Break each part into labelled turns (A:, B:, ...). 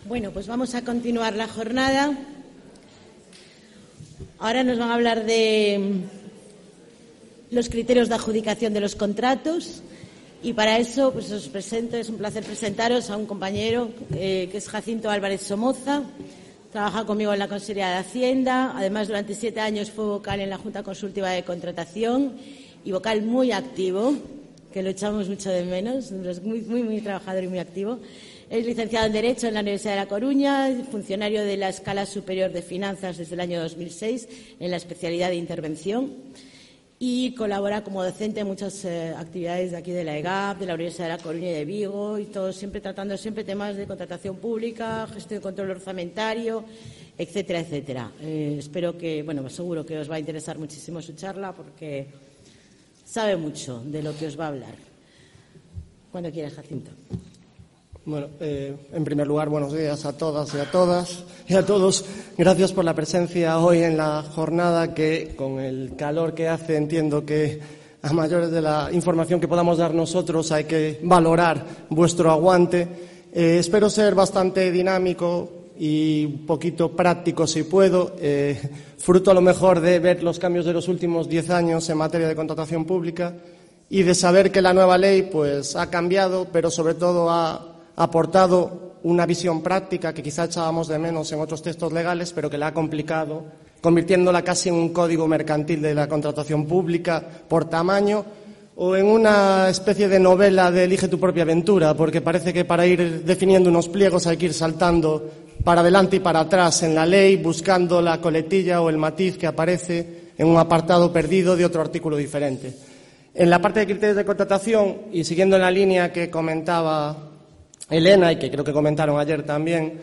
A: Bueno, pues vamos a continuar la jornada. Ahora nos van a hablar de los criterios de adjudicación de los contratos y para eso pues os presento, es un placer presentaros a un compañero que es Jacinto Álvarez Somoza. Trabaja conmigo en la Consejería de Hacienda, además durante 7 años fue vocal en la Junta Consultiva de Contratación y vocal muy activo, que lo echamos mucho de menos, es muy trabajador y muy activo. Es licenciado en Derecho en la Universidad de La Coruña, funcionario de la Escala Superior de Finanzas desde el año 2006 en la especialidad de Intervención y colabora como docente en muchas actividades de aquí de la EGAP, de la Universidad de La Coruña y de Vigo, y todo siempre tratando temas de contratación pública, gestión y control orçamentario, etcétera, etcétera. Espero que, seguro que os va a interesar muchísimo su charla porque sabe mucho de lo que os va a hablar. Cuando quieras, Jacinto.
B: Bueno, en primer lugar, buenos días a todas y a todas y a todos. Gracias por la presencia hoy en la jornada que, con el calor que hace, entiendo que a mayores de la información que podamos dar nosotros hay que valorar vuestro aguante. Espero ser bastante dinámico y un poquito práctico si puedo, fruto a lo mejor de ver los cambios de los últimos 10 años en materia de contratación pública y de saber que la nueva ley pues ha cambiado, pero sobre todo ha aportado una visión práctica que quizá echábamos de menos en otros textos legales, pero que la ha complicado, convirtiéndola casi en un código mercantil de la contratación pública por tamaño o en una especie de novela de Elige tu propia aventura, porque parece que para ir definiendo unos pliegos hay que ir saltando para adelante y para atrás en la ley, buscando la coletilla o el matiz que aparece en un apartado perdido de otro artículo diferente. En la parte de criterios de contratación, y siguiendo en la línea que comentaba Elena, y que creo que comentaron ayer también,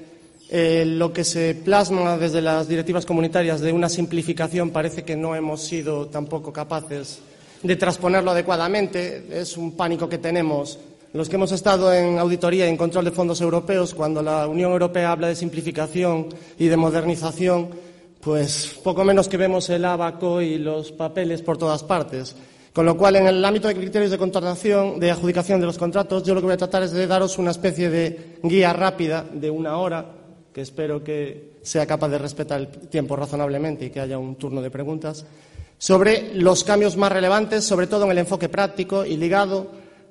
B: lo que se plasma desde las directivas comunitarias de una simplificación parece que no hemos sido tampoco capaces de transponerlo adecuadamente. Es un pánico que tenemos los que hemos estado en auditoría y en control de fondos europeos. Cuando la Unión Europea habla de simplificación y de modernización, pues poco menos que vemos el abaco y los papeles por todas partes. Con lo cual, en el ámbito de criterios de contratación, de adjudicación de los contratos, yo lo que voy a tratar es de daros una especie de guía rápida de 1 hora, que espero que sea capaz de respetar el tiempo razonablemente y que haya un turno de preguntas, sobre los cambios más relevantes, sobre todo en el enfoque práctico y ligado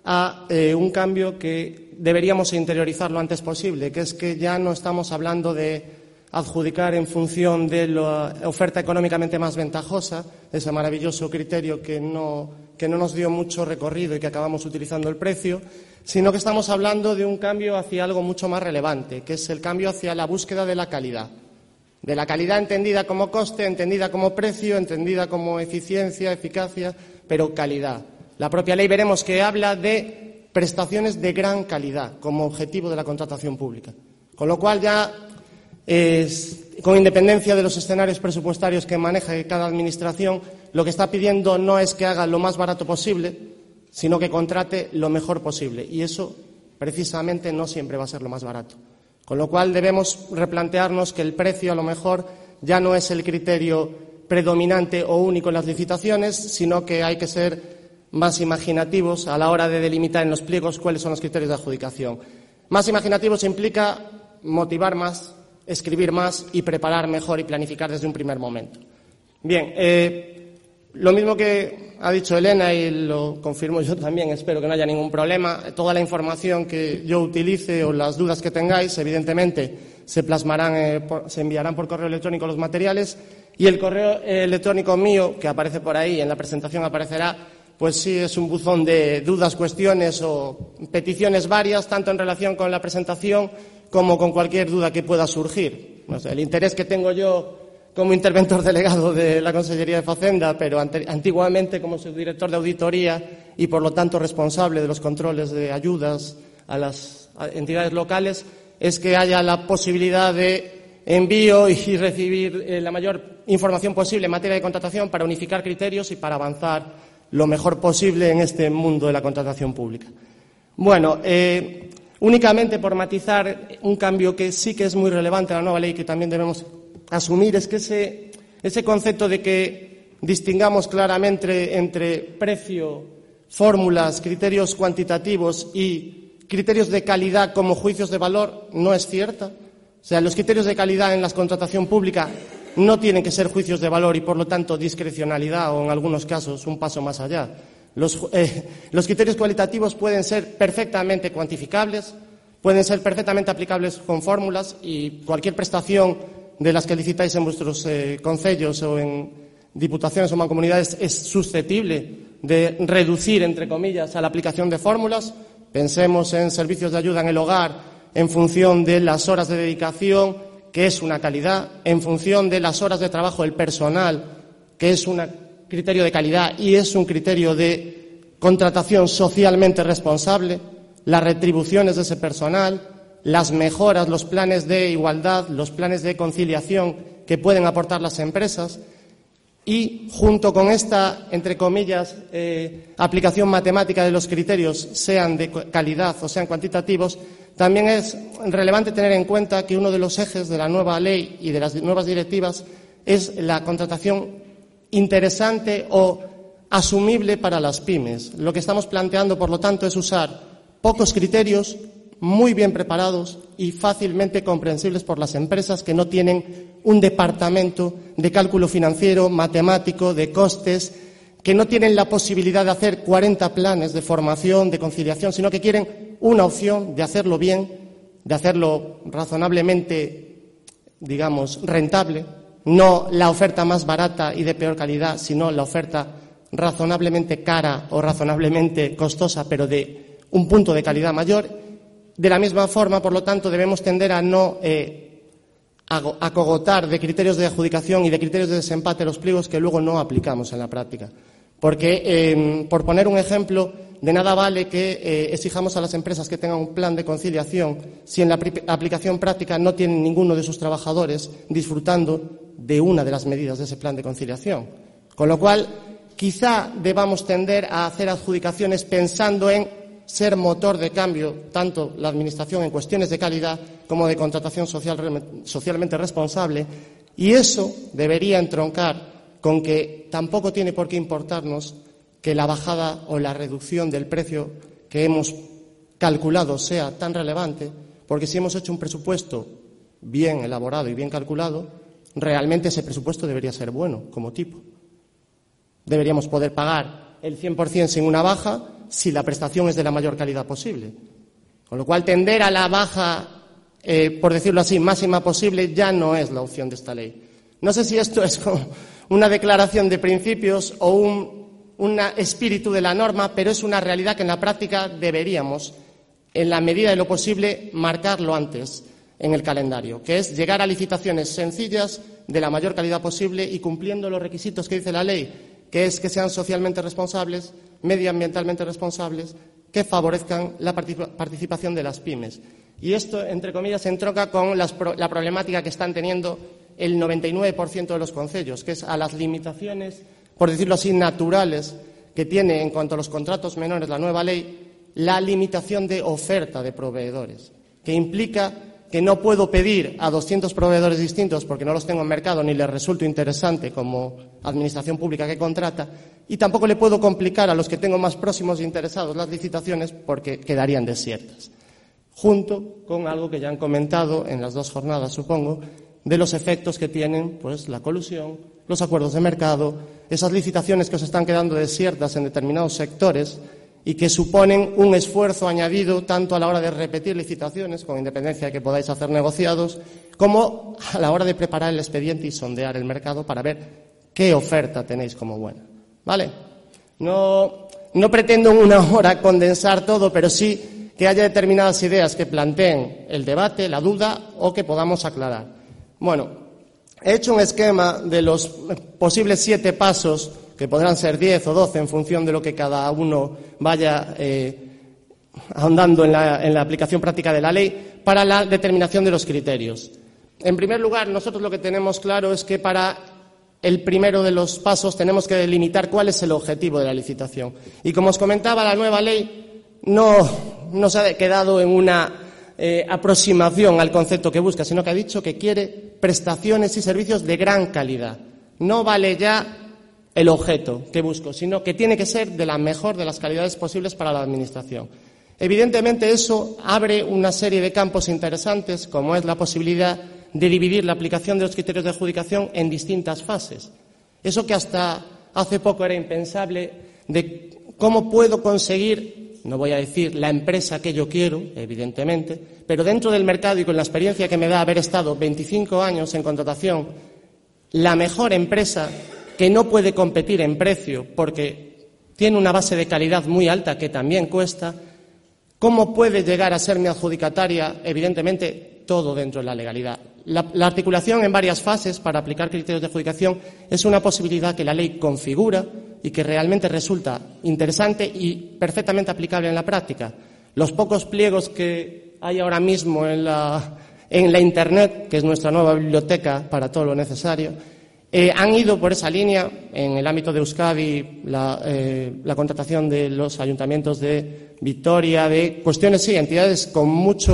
B: a un cambio que deberíamos interiorizar lo antes posible, que es que ya no estamos hablando de adjudicar en función de la oferta económicamente más ventajosa, ese maravilloso criterio que no nos dio mucho recorrido y que acabamos utilizando el precio, sino que estamos hablando de un cambio hacia algo mucho más relevante, que es el cambio hacia la búsqueda de la calidad. De la calidad entendida como coste, entendida como precio, entendida como eficiencia, eficacia, pero calidad. La propia ley veremos que habla de prestaciones de gran calidad como objetivo de la contratación pública. Con lo cual ya, con independencia de los escenarios presupuestarios que maneja cada administración, lo que está pidiendo no es que haga lo más barato posible, sino que contrate lo mejor posible. Y eso, precisamente, no siempre va a ser lo más barato. Con lo cual debemos replantearnos que el precio, a lo mejor, ya no es el criterio predominante o único en las licitaciones, sino que hay que ser más imaginativos a la hora de delimitar en los pliegos cuáles son los criterios de adjudicación. Más imaginativos implica motivar más, escribir más y preparar mejor y planificar desde un primer momento. Bien, lo mismo que ha dicho Elena y lo confirmo yo también, espero que no haya ningún problema. Toda la información que yo utilice o las dudas que tengáis, evidentemente, se plasmarán, se enviarán por correo electrónico los materiales y el correo electrónico mío, que aparece por ahí, en la presentación aparecerá, pues sí es un buzón de dudas, cuestiones o peticiones varias, tanto en relación con la presentación como con cualquier duda que pueda surgir. No sé, el interés que tengo yo como interventor delegado de la Consellería de Facenda, pero antiguamente como subdirector de auditoría y, por lo tanto, responsable de los controles de ayudas a las entidades locales, es que haya la posibilidad de envío y recibir la mayor información posible en materia de contratación para unificar criterios y para avanzar lo mejor posible en este mundo de la contratación pública. Bueno, únicamente por matizar un cambio que sí que es muy relevante a la nueva ley, que también debemos asumir, es que ese concepto de que distingamos claramente entre precio, fórmulas, criterios cuantitativos y criterios de calidad como juicios de valor no es cierta. O sea, los criterios de calidad en la contratación pública no tienen que ser juicios de valor y, por lo tanto, discrecionalidad o, en algunos casos, un paso más allá. Los criterios cualitativos pueden ser perfectamente cuantificables, pueden ser perfectamente aplicables con fórmulas y cualquier prestación de las que licitáis en vuestros concellos o en diputaciones o mancomunidades es susceptible de reducir, entre comillas, a la aplicación de fórmulas. Pensemos en servicios de ayuda en el hogar en función de las horas de dedicación, que es una calidad, en función de las horas de trabajo del personal, que es un criterio de calidad y es un criterio de contratación socialmente responsable, las retribuciones de ese personal, las mejoras, los planes de igualdad, los planes de conciliación que pueden aportar las empresas y, junto con esta, entre comillas, aplicación matemática de los criterios, sean de calidad o sean cuantitativos, también es relevante tener en cuenta que uno de los ejes de la nueva ley y de las nuevas directivas es la contratación interesante o asumible para las pymes. Lo que estamos planteando, por lo tanto, es usar pocos criterios muy bien preparados y fácilmente comprensibles por las empresas que no tienen un departamento de cálculo financiero, matemático, de costes, que no tienen la posibilidad de hacer 40 planes de formación, de conciliación, sino que quieren una opción de hacerlo bien, de hacerlo razonablemente, digamos, rentable, no la oferta más barata y de peor calidad, sino la oferta razonablemente cara o razonablemente costosa, pero de un punto de calidad mayor. De la misma forma, por lo tanto, debemos tender a no acogotar de criterios de adjudicación y de criterios de desempate los pliegos que luego no aplicamos en la práctica. Porque, por poner un ejemplo, de nada vale que exijamos a las empresas que tengan un plan de conciliación si en la aplicación práctica no tienen ninguno de sus trabajadores disfrutando de una de las medidas de ese plan de conciliación. Con lo cual, quizá debamos tender a hacer adjudicaciones pensando en ser motor de cambio, tanto la Administración en cuestiones de calidad como de contratación socialmente responsable, y eso debería entroncar con que tampoco tiene por qué importarnos que la bajada o la reducción del precio que hemos calculado sea tan relevante, porque si hemos hecho un presupuesto bien elaborado y bien calculado, realmente ese presupuesto debería ser bueno como tipo. Deberíamos poder pagar el 100% sin una baja si la prestación es de la mayor calidad posible. Con lo cual, tender a la baja, por decirlo así, máxima posible, ya no es la opción de esta ley. No sé si esto es como una declaración de principios o un espíritu de la norma, pero es una realidad que en la práctica deberíamos, en la medida de lo posible, marcarlo antes en el calendario, que es llegar a licitaciones sencillas, de la mayor calidad posible y cumpliendo los requisitos que dice la ley, que es que sean socialmente responsables, medioambientalmente responsables, que favorezcan la participación de las pymes. Y esto, entre comillas, entronca con la problemática que están teniendo el 99% de los concellos, que es a las limitaciones, por decirlo así, naturales que tiene en cuanto a los contratos menores la nueva ley, la limitación de oferta de proveedores, que implica que no puedo pedir a 200 proveedores distintos porque no los tengo en mercado ni les resulto interesante como administración pública que contrata, y tampoco le puedo complicar a los que tengo más próximos e interesados las licitaciones porque quedarían desiertas. Junto con algo que ya han comentado en las dos jornadas, supongo, de los efectos que tienen pues la colusión, los acuerdos de mercado, esas licitaciones que os están quedando desiertas en determinados sectores y que suponen un esfuerzo añadido tanto a la hora de repetir licitaciones, con independencia de que podáis hacer negociados, como a la hora de preparar el expediente y sondear el mercado para ver qué oferta tenéis como buena. ¿Vale? No pretendo en una hora condensar todo, pero sí que haya determinadas ideas que planteen el debate, la duda o que podamos aclarar. Bueno, he hecho un esquema de los posibles 7 pasos, que podrán ser 10 o 12 en función de lo que cada uno vaya ahondando en la aplicación práctica de la ley, para la determinación de los criterios. En primer lugar, nosotros lo que tenemos claro es que para el primero de los pasos tenemos que delimitar cuál es el objetivo de la licitación. Y como os comentaba, la nueva ley no se ha quedado en una aproximación al concepto que busca, sino que ha dicho que quiere prestaciones y servicios de gran calidad. No vale ya el objeto que busco, sino que tiene que ser de la mejor de las calidades posibles para la Administración. Evidentemente, eso abre una serie de campos interesantes, como es la posibilidad de dividir la aplicación de los criterios de adjudicación en distintas fases. Eso que hasta hace poco era impensable, de cómo puedo conseguir, no voy a decir la empresa que yo quiero, evidentemente, pero dentro del mercado y con la experiencia que me da haber estado 25 años en contratación, la mejor empresa que no puede competir en precio porque tiene una base de calidad muy alta que también cuesta, ¿cómo puede llegar a ser mi adjudicataria? Evidentemente, todo dentro de la legalidad. La articulación en varias fases para aplicar criterios de adjudicación es una posibilidad que la ley configura y que realmente resulta interesante y perfectamente aplicable en la práctica. Los pocos pliegos que hay ahora mismo en la Internet, que es nuestra nueva biblioteca para todo lo necesario, han ido por esa línea. En el ámbito de Euskadi, la contratación de los ayuntamientos de Vitoria, de cuestiones, sí, entidades con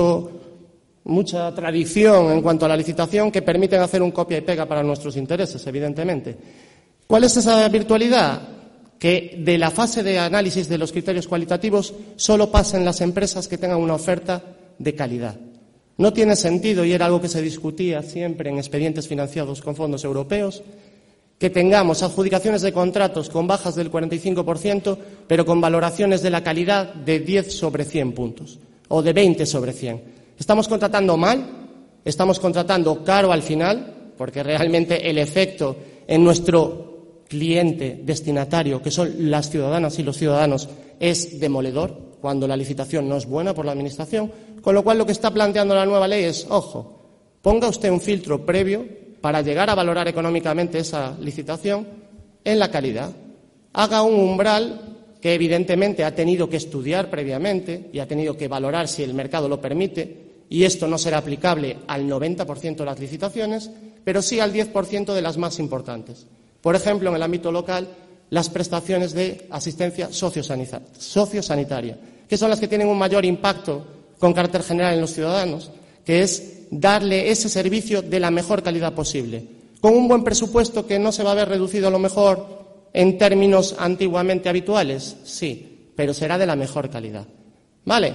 B: mucha tradición en cuanto a la licitación que permiten hacer un copia y pega para nuestros intereses, evidentemente. ¿Cuál es esa virtualidad? Que de la fase de análisis de los criterios cualitativos solo pasen las empresas que tengan una oferta de calidad. No tiene sentido, y era algo que se discutía siempre en expedientes financiados con fondos europeos, que tengamos adjudicaciones de contratos con bajas del 45%, pero con valoraciones de la calidad de 10 sobre 100 puntos o de 20 sobre 100. Estamos contratando mal, estamos contratando caro al final, porque realmente el efecto en nuestro cliente destinatario, que son las ciudadanas y los ciudadanos, es demoledor cuando la licitación no es buena por la Administración, con lo cual lo que está planteando la nueva ley es, ojo, ponga usted un filtro previo para llegar a valorar económicamente esa licitación en la calidad. Haga un umbral que evidentemente ha tenido que estudiar previamente y ha tenido que valorar si el mercado lo permite, y esto no será aplicable al 90% de las licitaciones, pero sí al 10% de las más importantes. Por ejemplo, en el ámbito local, las prestaciones de asistencia sociosanitaria, que son las que tienen un mayor impacto con carácter general en los ciudadanos, que es darle ese servicio de la mejor calidad posible, con un buen presupuesto que no se va a ver reducido a lo mejor en términos antiguamente habituales, sí, pero será de la mejor calidad. ¿Vale?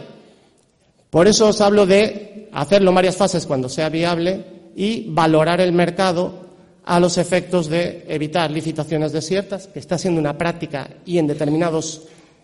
B: Por eso os hablo de hacerlo en varias fases cuando sea viable y valorar el mercado a los efectos de evitar licitaciones desiertas, que está siendo una práctica y en determinados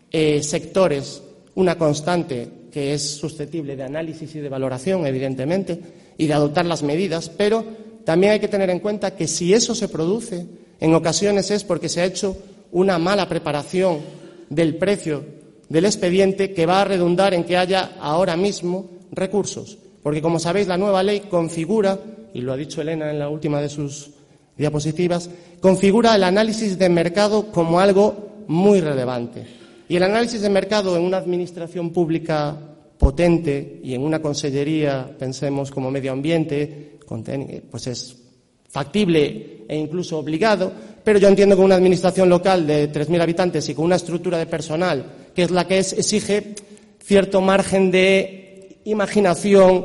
B: sectores una constante que es susceptible de análisis y de valoración, evidentemente, y de adoptar las medidas, pero también hay que tener en cuenta que si eso se produce, en ocasiones es porque se ha hecho una mala preparación del precio del expediente que va a redundar en que haya ahora mismo recursos. Porque, como sabéis, la nueva ley configura, y lo ha dicho Elena en la última de sus diapositivas, configura el análisis de mercado como algo muy relevante. Y el análisis de mercado en una administración pública potente y en una consellería, pensemos como medio ambiente, pues es factible e incluso obligado, pero yo entiendo que una administración local de 3.000 habitantes y con una estructura de personal que es la que es, exige cierto margen de imaginación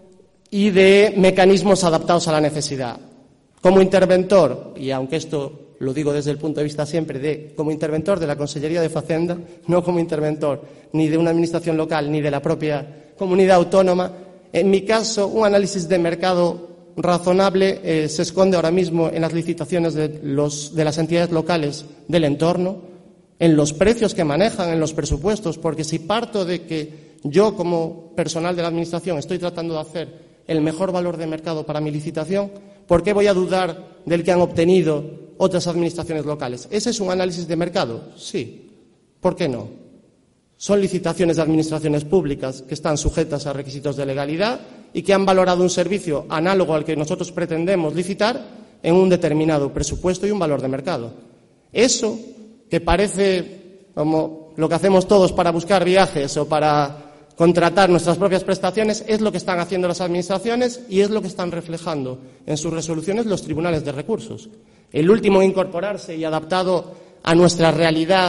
B: y de mecanismos adaptados a la necesidad. Como interventor, y aunque esto lo digo desde el punto de vista siempre como interventor de la Consellería de Facenda, no como interventor ni de una administración local ni de la propia comunidad autónoma, en mi caso un análisis de mercado razonable se esconde ahora mismo en las licitaciones de las entidades locales del entorno, en los precios que manejan, en los presupuestos, porque si parto de que yo como personal de la Administración estoy tratando de hacer el mejor valor de mercado para mi licitación, ¿por qué voy a dudar del que han obtenido otras administraciones locales? ¿Ese es un análisis de mercado? Sí. ¿Por qué no? Son licitaciones de administraciones públicas que están sujetas a requisitos de legalidad y que han valorado un servicio análogo al que nosotros pretendemos licitar en un determinado presupuesto y un valor de mercado. Eso, que parece como lo que hacemos todos para buscar viajes o para contratar nuestras propias prestaciones, es lo que están haciendo las administraciones y es lo que están reflejando en sus resoluciones los tribunales de recursos. El último en incorporarse y adaptado a nuestra realidad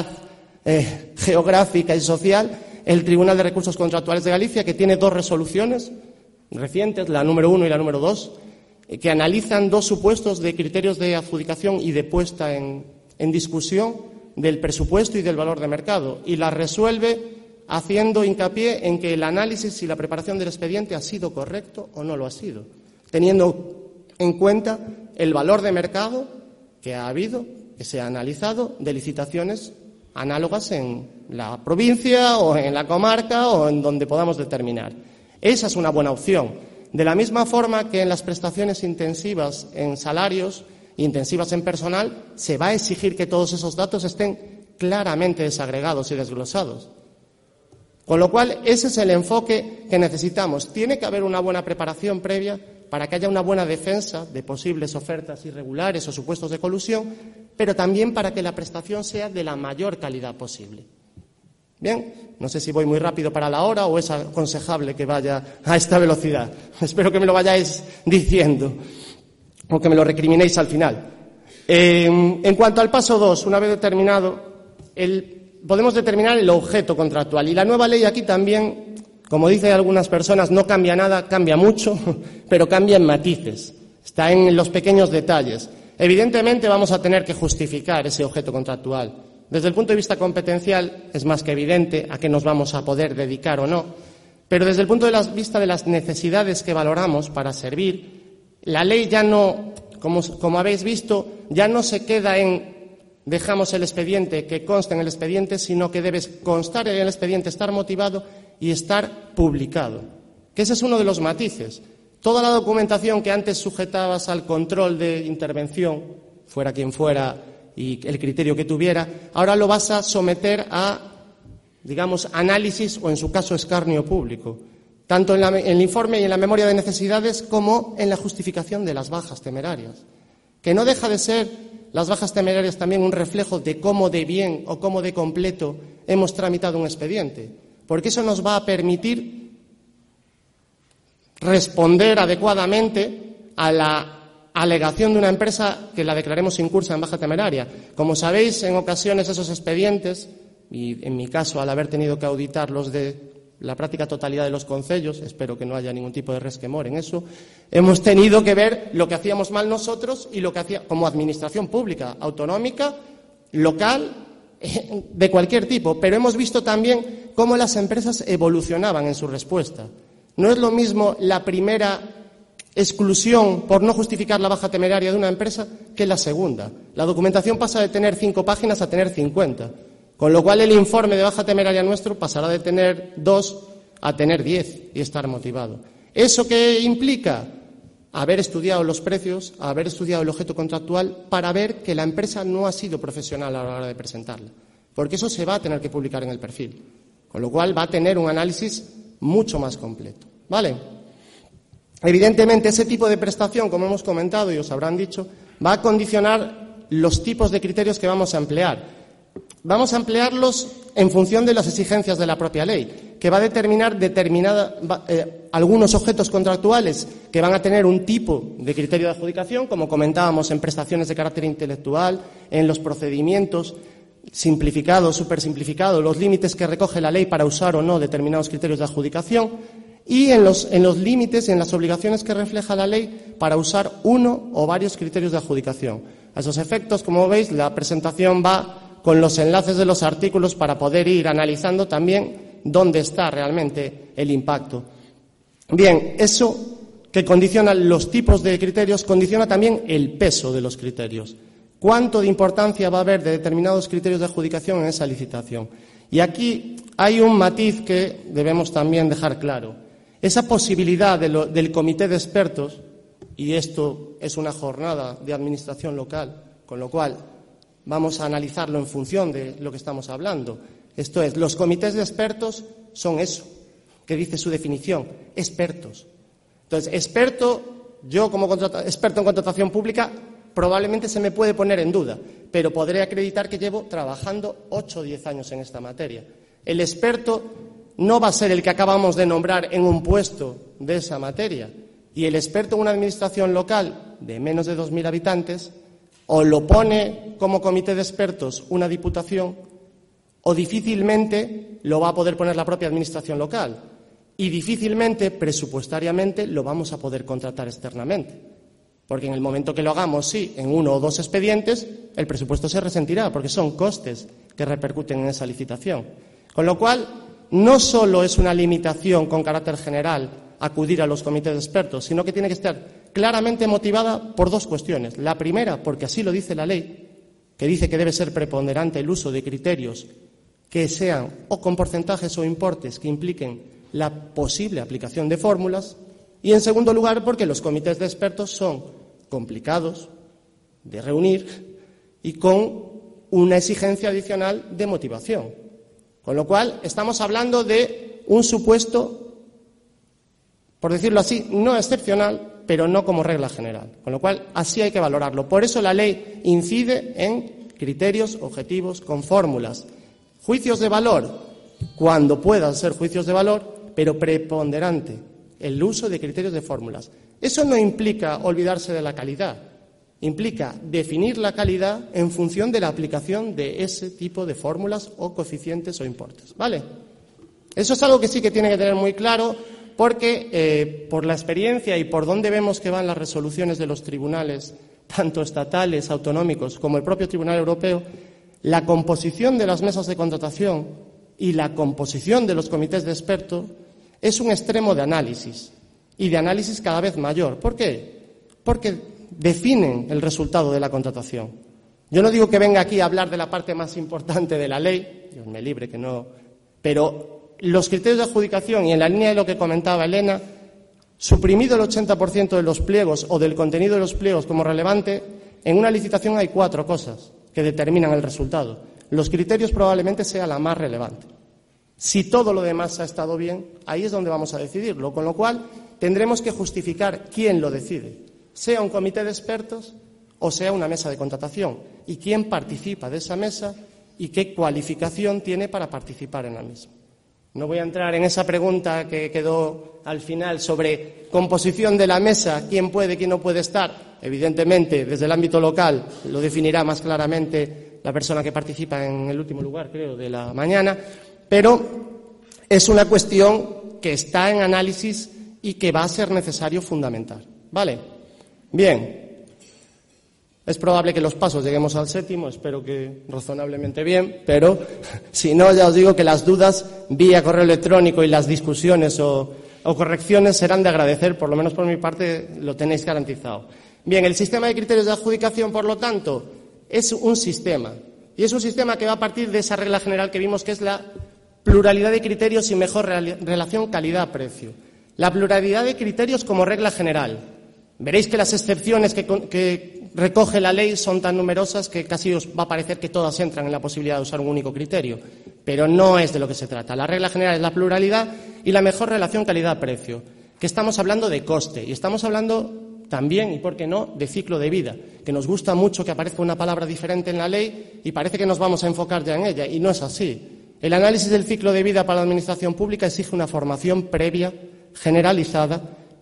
B: geográfica y social, el Tribunal de Recursos Contractuales de Galicia, que tiene 2 resoluciones recientes, la número 1 y la número 2, que analizan 2 supuestos de criterios de adjudicación y de puesta en discusión del presupuesto y del valor de mercado, y la resuelve haciendo hincapié en que el análisis y la preparación del expediente ha sido correcto o no lo ha sido, teniendo en cuenta el valor de mercado que ha habido, que se ha analizado, de licitaciones análogas en la provincia o en la comarca o en donde podamos determinar. Esa es una buena opción. De la misma forma que en las prestaciones intensivas en salarios, intensivas en personal, se va a exigir que todos esos datos estén claramente desagregados y desglosados. Con lo cual, ese es el enfoque que necesitamos. Tiene que haber una buena preparación previa para que haya una buena defensa de posibles ofertas irregulares o supuestos de colusión, pero también para que la prestación sea de la mayor calidad posible. Bien, no sé si voy muy rápido para la hora o es aconsejable que vaya a esta velocidad. Espero que me lo vayáis diciendo o que me lo recriminéis al final. En cuanto al paso 2, una vez determinado, podemos determinar el objeto contractual. Y la nueva ley aquí también, como dicen algunas personas, no cambia nada, cambia mucho, pero cambia en matices. Está en los pequeños detalles. Evidentemente vamos a tener que justificar ese objeto contractual. Desde el punto de vista competencial es más que evidente a qué nos vamos a poder dedicar o no. Pero desde el punto de vista de las necesidades que valoramos para servir, la ley ya no, como habéis visto, ya no se queda en dejamos el expediente que conste en el expediente, sino que debe constar en el expediente, estar motivado y estar publicado. Que ese es uno de los matices. Toda la documentación que antes sujetabas al control de intervención, fuera quien fuera y el criterio que tuviera, ahora lo vas a someter a, digamos, análisis o, en su caso, escarnio público, tanto en el informe y en la memoria de necesidades como en la justificación de las bajas temerarias, que no deja de ser las bajas temerarias también un reflejo de cómo de bien o cómo de completo hemos tramitado un expediente, porque eso nos va a permitir responder adecuadamente a la alegación de una empresa que la declaremos incursa en baja temeraria. Como sabéis, en ocasiones esos expedientes, y en mi caso al haber tenido que auditarlos de la práctica totalidad de los concellos, espero que no haya ningún tipo de resquemor en eso, hemos tenido que ver lo que hacíamos mal nosotros y lo que hacía como administración pública, autonómica, local, de cualquier tipo, pero hemos visto también cómo las empresas evolucionaban en su respuesta. No es lo mismo la primera exclusión por no justificar la baja temeraria de una empresa que la segunda. La documentación pasa de tener 5 páginas a tener 50, con lo cual el informe de baja temeraria nuestro pasará de tener 2 a tener 10 y estar motivado. ¿Eso qué implica? Haber estudiado los precios, haber estudiado el objeto contractual para ver que la empresa no ha sido profesional a la hora de presentarla, porque eso se va a tener que publicar en el perfil, con lo cual va a tener un análisis mucho más completo. ¿Vale? Evidentemente, ese tipo de prestación, como hemos comentado y os habrán dicho, va a condicionar los tipos de criterios que vamos a emplear. Vamos a emplearlos en función de las exigencias de la propia ley, que va a determinar algunos objetos contractuales que van a tener un tipo de criterio de adjudicación, como comentábamos en prestaciones de carácter intelectual, en los procedimientos simplificados, supersimplificados, los límites que recoge la ley para usar o no determinados criterios de adjudicación, y en los límites y en las obligaciones que refleja la ley para usar uno o varios criterios de adjudicación. A esos efectos, como veis, la presentación va con los enlaces de los artículos para poder ir analizando también dónde está realmente el impacto. Bien, eso que condiciona los tipos de criterios condiciona también el peso de los criterios. ¿Cuánto de importancia va a haber de determinados criterios de adjudicación en esa licitación? Y aquí hay un matiz que debemos también dejar claro. Esa posibilidad del comité de expertos, y esto es una jornada de administración local, con lo cual vamos a analizarlo en función de lo que estamos hablando. Esto es, los comités de expertos son eso, que dice su definición, expertos. Entonces, yo como experto en contratación pública, probablemente se me puede poner en duda, pero podré acreditar que llevo trabajando 8 o 10 años en esta materia. El experto no va a ser el que acabamos de nombrar en un puesto de esa materia. Y el experto en una administración local de menos de 2.000 habitantes o lo pone como comité de expertos una diputación o difícilmente lo va a poder poner la propia administración local y difícilmente, presupuestariamente, lo vamos a poder contratar externamente. Porque en el momento que lo hagamos, sí, en 1 o 2 expedientes, el presupuesto se resentirá porque son costes que repercuten en esa licitación. Con lo cual, no solo es una limitación con carácter general acudir a los comités de expertos, sino que tiene que estar claramente motivada por dos cuestiones. La primera, porque así lo dice la ley, que dice que debe ser preponderante el uso de criterios que sean o con porcentajes o importes que impliquen la posible aplicación de fórmulas. Y, en segundo lugar, porque los comités de expertos son complicados de reunir y con una exigencia adicional de motivación. Con lo cual, estamos hablando de un supuesto, por decirlo así, no excepcional, pero no como regla general. Con lo cual, así hay que valorarlo. Por eso la ley incide en criterios objetivos con fórmulas. Juicios de valor, cuando puedan ser juicios de valor, pero preponderante el uso de criterios de fórmulas. Eso no implica olvidarse de la calidad. Implica definir la calidad en función de la aplicación de ese tipo de fórmulas o coeficientes o importes. ¿Vale? Eso es algo que sí que tiene que tener muy claro, porque por la experiencia y por dónde vemos que van las resoluciones de los tribunales, tanto estatales, autonómicos, como el propio Tribunal Europeo, la composición de las mesas de contratación y la composición de los comités de expertos es un extremo de análisis, y de análisis cada vez mayor. ¿Por qué? Porque definen el resultado de la contratación. Yo no digo que venga aquí a hablar de la parte más importante de la ley, Dios me libre que no, pero los criterios de adjudicación, y en la línea de lo que comentaba Elena, suprimido el 80% de los pliegos o del contenido de los pliegos como relevante, en una licitación hay 4 cosas que determinan el resultado. Los criterios probablemente sea la más relevante. Si todo lo demás ha estado bien, ahí es donde vamos a decidirlo, con lo cual tendremos que justificar quién lo decide, sea un comité de expertos o sea una mesa de contratación, y quién participa de esa mesa y qué cualificación tiene para participar en la misma. No voy a entrar en esa pregunta que quedó al final sobre composición de la mesa, quién puede, quién no puede estar. Evidentemente, desde el ámbito local lo definirá más claramente la persona que participa en el último lugar, creo, de la mañana, pero es una cuestión que está en análisis y que va a ser necesario fundamentar. ¿Vale? Bien. Es probable que los pasos lleguemos al 7º, espero que razonablemente bien, pero si no, ya os digo que las dudas vía correo electrónico y las discusiones o correcciones serán de agradecer, por lo menos por mi parte lo tenéis garantizado. Bien, el sistema de criterios de adjudicación, por lo tanto, es un sistema, y es un sistema que va a partir de esa regla general que vimos, que es la pluralidad de criterios y mejor relación calidad-precio. La pluralidad de criterios como regla general. Veréis que las excepciones que recoge la ley son tan numerosas que casi os va a parecer que todas entran en la posibilidad de usar un único criterio, pero no es de lo que se trata. La regla general es la pluralidad y la mejor relación calidad-precio, que estamos hablando de coste y estamos hablando también, y por qué no, de ciclo de vida, que nos gusta mucho que aparezca una palabra diferente en la ley y parece que nos vamos a enfocar ya en ella, y no es así. El análisis del ciclo de vida para la administración pública exige una formación previa, generalizada,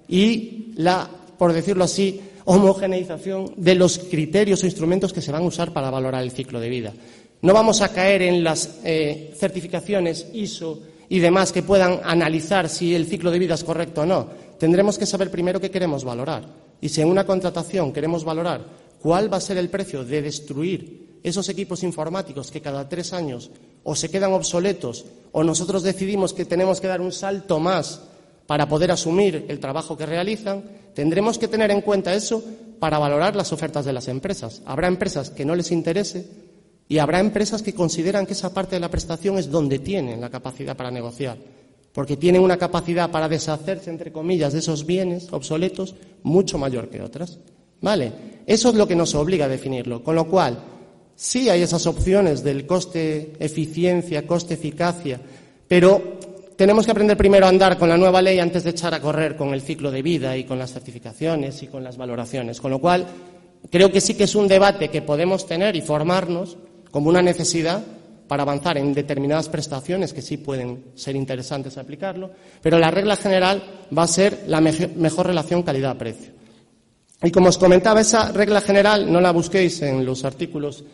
B: y la, por decirlo así, homogeneización de los criterios o instrumentos que se van a usar para valorar el ciclo de vida. No vamos a caer en las certificaciones ISO y demás que puedan analizar si el ciclo de vida es correcto o no. Tendremos que saber primero qué queremos valorar. Y si en una contratación queremos valorar cuál va a ser el precio de destruir esos equipos informáticos que cada 3 años o se quedan obsoletos o nosotros decidimos que tenemos que dar un salto más para poder asumir el trabajo que realizan, tendremos que tener en cuenta eso para valorar las ofertas de las empresas. Habrá empresas que no les interese y habrá empresas que consideran que esa parte de la prestación es donde tienen la capacidad para negociar, porque tienen una capacidad para deshacerse, entre comillas, de esos bienes obsoletos mucho mayor que otras. ¿Vale? Eso es lo que nos obliga a definirlo. Con lo cual, sí hay esas opciones del coste-eficiencia, coste-eficacia, pero tenemos que aprender primero a andar con la nueva ley antes de echar a correr con el ciclo de vida y con las certificaciones y con las valoraciones. Con lo cual, creo que sí que es un debate que podemos tener y formarnos como una necesidad para avanzar en determinadas prestaciones que sí pueden ser interesantes aplicarlo, pero la regla general va a ser la mejor relación calidad-precio. Y como os comentaba, esa regla general no la busquéis en los artículos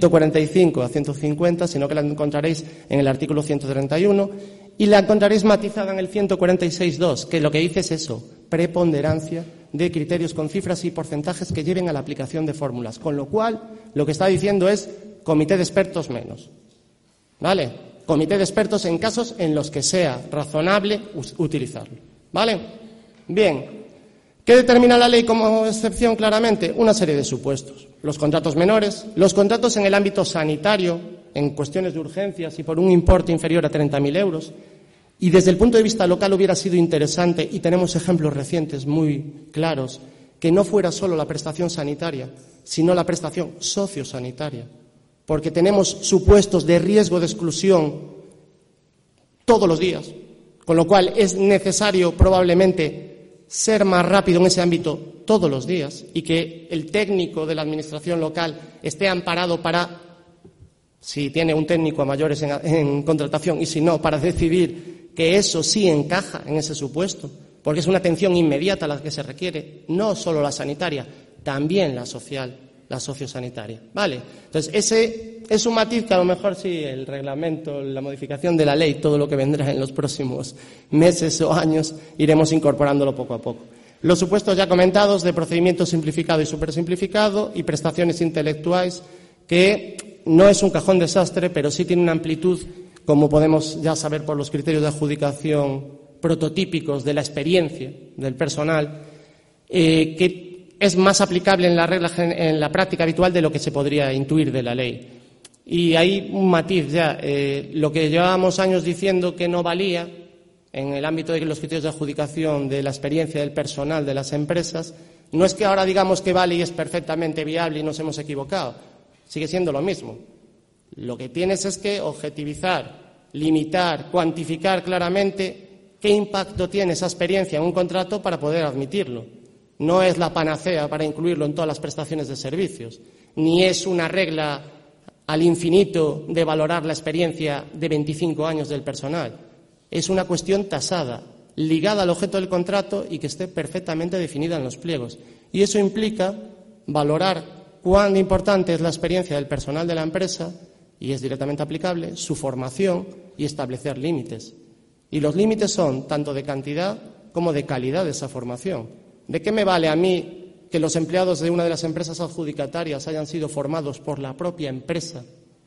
B: 145 a 150, sino que la encontraréis en el artículo 131 y la encontraréis matizada en el 146.2, que lo que dice es eso, preponderancia de criterios con cifras y porcentajes que lleven a la aplicación de fórmulas. Con lo cual, lo que está diciendo es comité de expertos menos. ¿Vale? comité de expertos en casos en los que sea razonable utilizarlo. ¿Vale? Bien. ¿Qué determina la ley como excepción claramente? Una serie de supuestos. Los contratos menores, los contratos en el ámbito sanitario, en cuestiones de urgencias y por un importe inferior a 30.000 euros. Y desde el punto de vista local hubiera sido interesante, y tenemos ejemplos recientes muy claros, que no fuera solo la prestación sanitaria, sino la prestación sociosanitaria. Porque tenemos supuestos de riesgo de exclusión todos los días, con lo cual es necesario probablemente ser más rápido en ese ámbito todos los días y que el técnico de la administración local esté amparado para, si tiene un técnico a mayores en contratación y si no, para decidir que eso sí encaja en ese supuesto, porque es una atención inmediata la que se requiere, no solo la sanitaria, también la social, la sociosanitaria. ¿Vale? Entonces, ese es un matiz que a lo mejor sí, el reglamento, la modificación de la ley, todo lo que vendrá en los próximos meses o años, iremos incorporándolo poco a poco. Los supuestos ya comentados de procedimiento simplificado y supersimplificado y prestaciones intelectuales, que no es un cajón desastre, pero sí tiene una amplitud, como podemos ya saber por los criterios de adjudicación prototípicos de la experiencia del personal, que es más aplicable en la práctica habitual de lo que se podría intuir de la ley. Y hay un matiz ya. Lo que llevábamos años diciendo que no valía en el ámbito de los criterios de adjudicación de la experiencia del personal de las empresas, no es que ahora digamos que vale y es perfectamente viable y nos hemos equivocado. Sigue siendo lo mismo. Lo que tienes es que objetivizar, limitar, cuantificar claramente qué impacto tiene esa experiencia en un contrato para poder admitirlo. No es la panacea para incluirlo en todas las prestaciones de servicios, ni es una regla al infinito de valorar la experiencia de 25 años del personal. Es una cuestión tasada, ligada al objeto del contrato y que esté perfectamente definida en los pliegos. Y eso implica valorar cuán importante es la experiencia del personal de la empresa, y es directamente aplicable, su formación y establecer límites. Y los límites son tanto de cantidad como de calidad de esa formación. ¿De qué me vale a mí que los empleados de una de las empresas adjudicatarias hayan sido formados por la propia empresa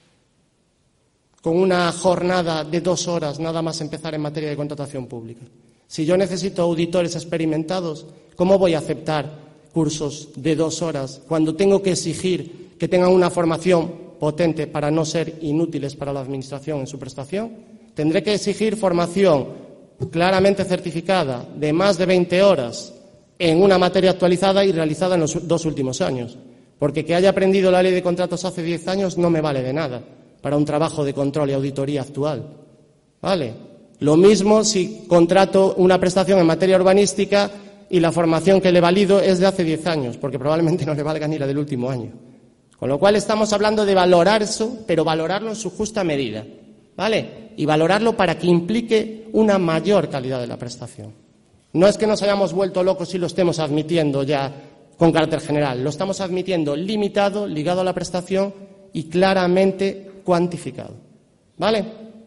B: con una jornada de 2 horas nada más empezar en materia de contratación pública? Si yo necesito auditores experimentados, ¿cómo voy a aceptar cursos de 2 horas cuando tengo que exigir que tengan una formación potente para no ser inútiles para la Administración en su prestación? Tendré que exigir formación claramente certificada de más de 20 horas en una materia actualizada y realizada en los 2 últimos años. Porque que haya aprendido la ley de contratos hace 10 años no me vale de nada para un trabajo de control y auditoría actual. ¿Vale? Lo mismo si contrato una prestación en materia urbanística y la formación que le valido es de hace 10 años, porque probablemente no le valga ni la del último año. Con lo cual estamos hablando de valorar eso, pero valorarlo en su justa medida, ¿vale? Y valorarlo para que implique una mayor calidad de la prestación. No es que nos hayamos vuelto locos y lo estemos admitiendo ya con carácter general, lo estamos admitiendo limitado, ligado a la prestación y claramente cuantificado, ¿vale?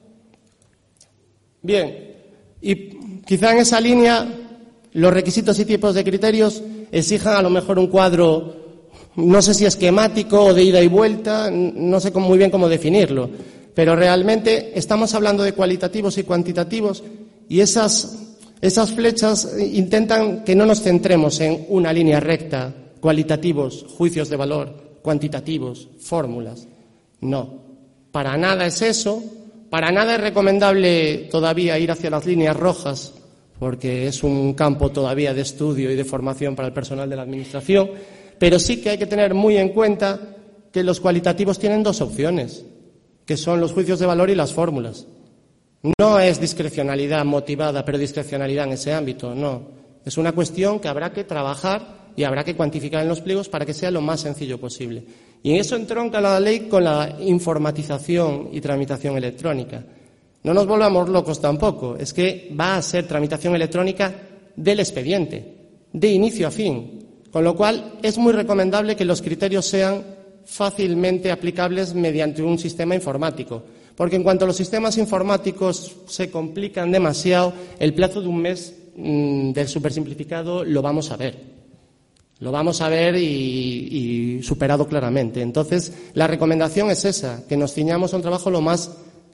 B: Bien, y quizá en esa línea los requisitos y tipos de criterios exijan a lo mejor un cuadro, no sé si esquemático o de ida y vuelta, no sé muy bien cómo definirlo, pero realmente estamos hablando de cualitativos y cuantitativos y esas flechas intentan que no nos centremos en una línea recta, cualitativos, juicios de valor, cuantitativos, fórmulas. No, para nada es eso, para nada es recomendable todavía ir hacia las líneas rojas, porque es un campo todavía de estudio y de formación para el personal de la Administración, pero sí que hay que tener muy en cuenta que los cualitativos tienen 2 opciones, que son los juicios de valor y las fórmulas. No es discrecionalidad motivada, pero discrecionalidad en ese ámbito, no. Es una cuestión que habrá que trabajar y habrá que cuantificar en los pliegos para que sea lo más sencillo posible. Y en eso entronca la ley con la informatización y tramitación electrónica. No nos volvamos locos tampoco, es que va a ser tramitación electrónica del expediente, de inicio a fin, con lo cual es muy recomendable que los criterios sean fácilmente aplicables mediante un sistema informático, porque en cuanto los sistemas informáticos se complican demasiado, el plazo de un mes del supersimplificado lo vamos a ver. Lo vamos a ver y superado claramente. Entonces, la recomendación es esa, que nos ciñamos a un trabajo lo más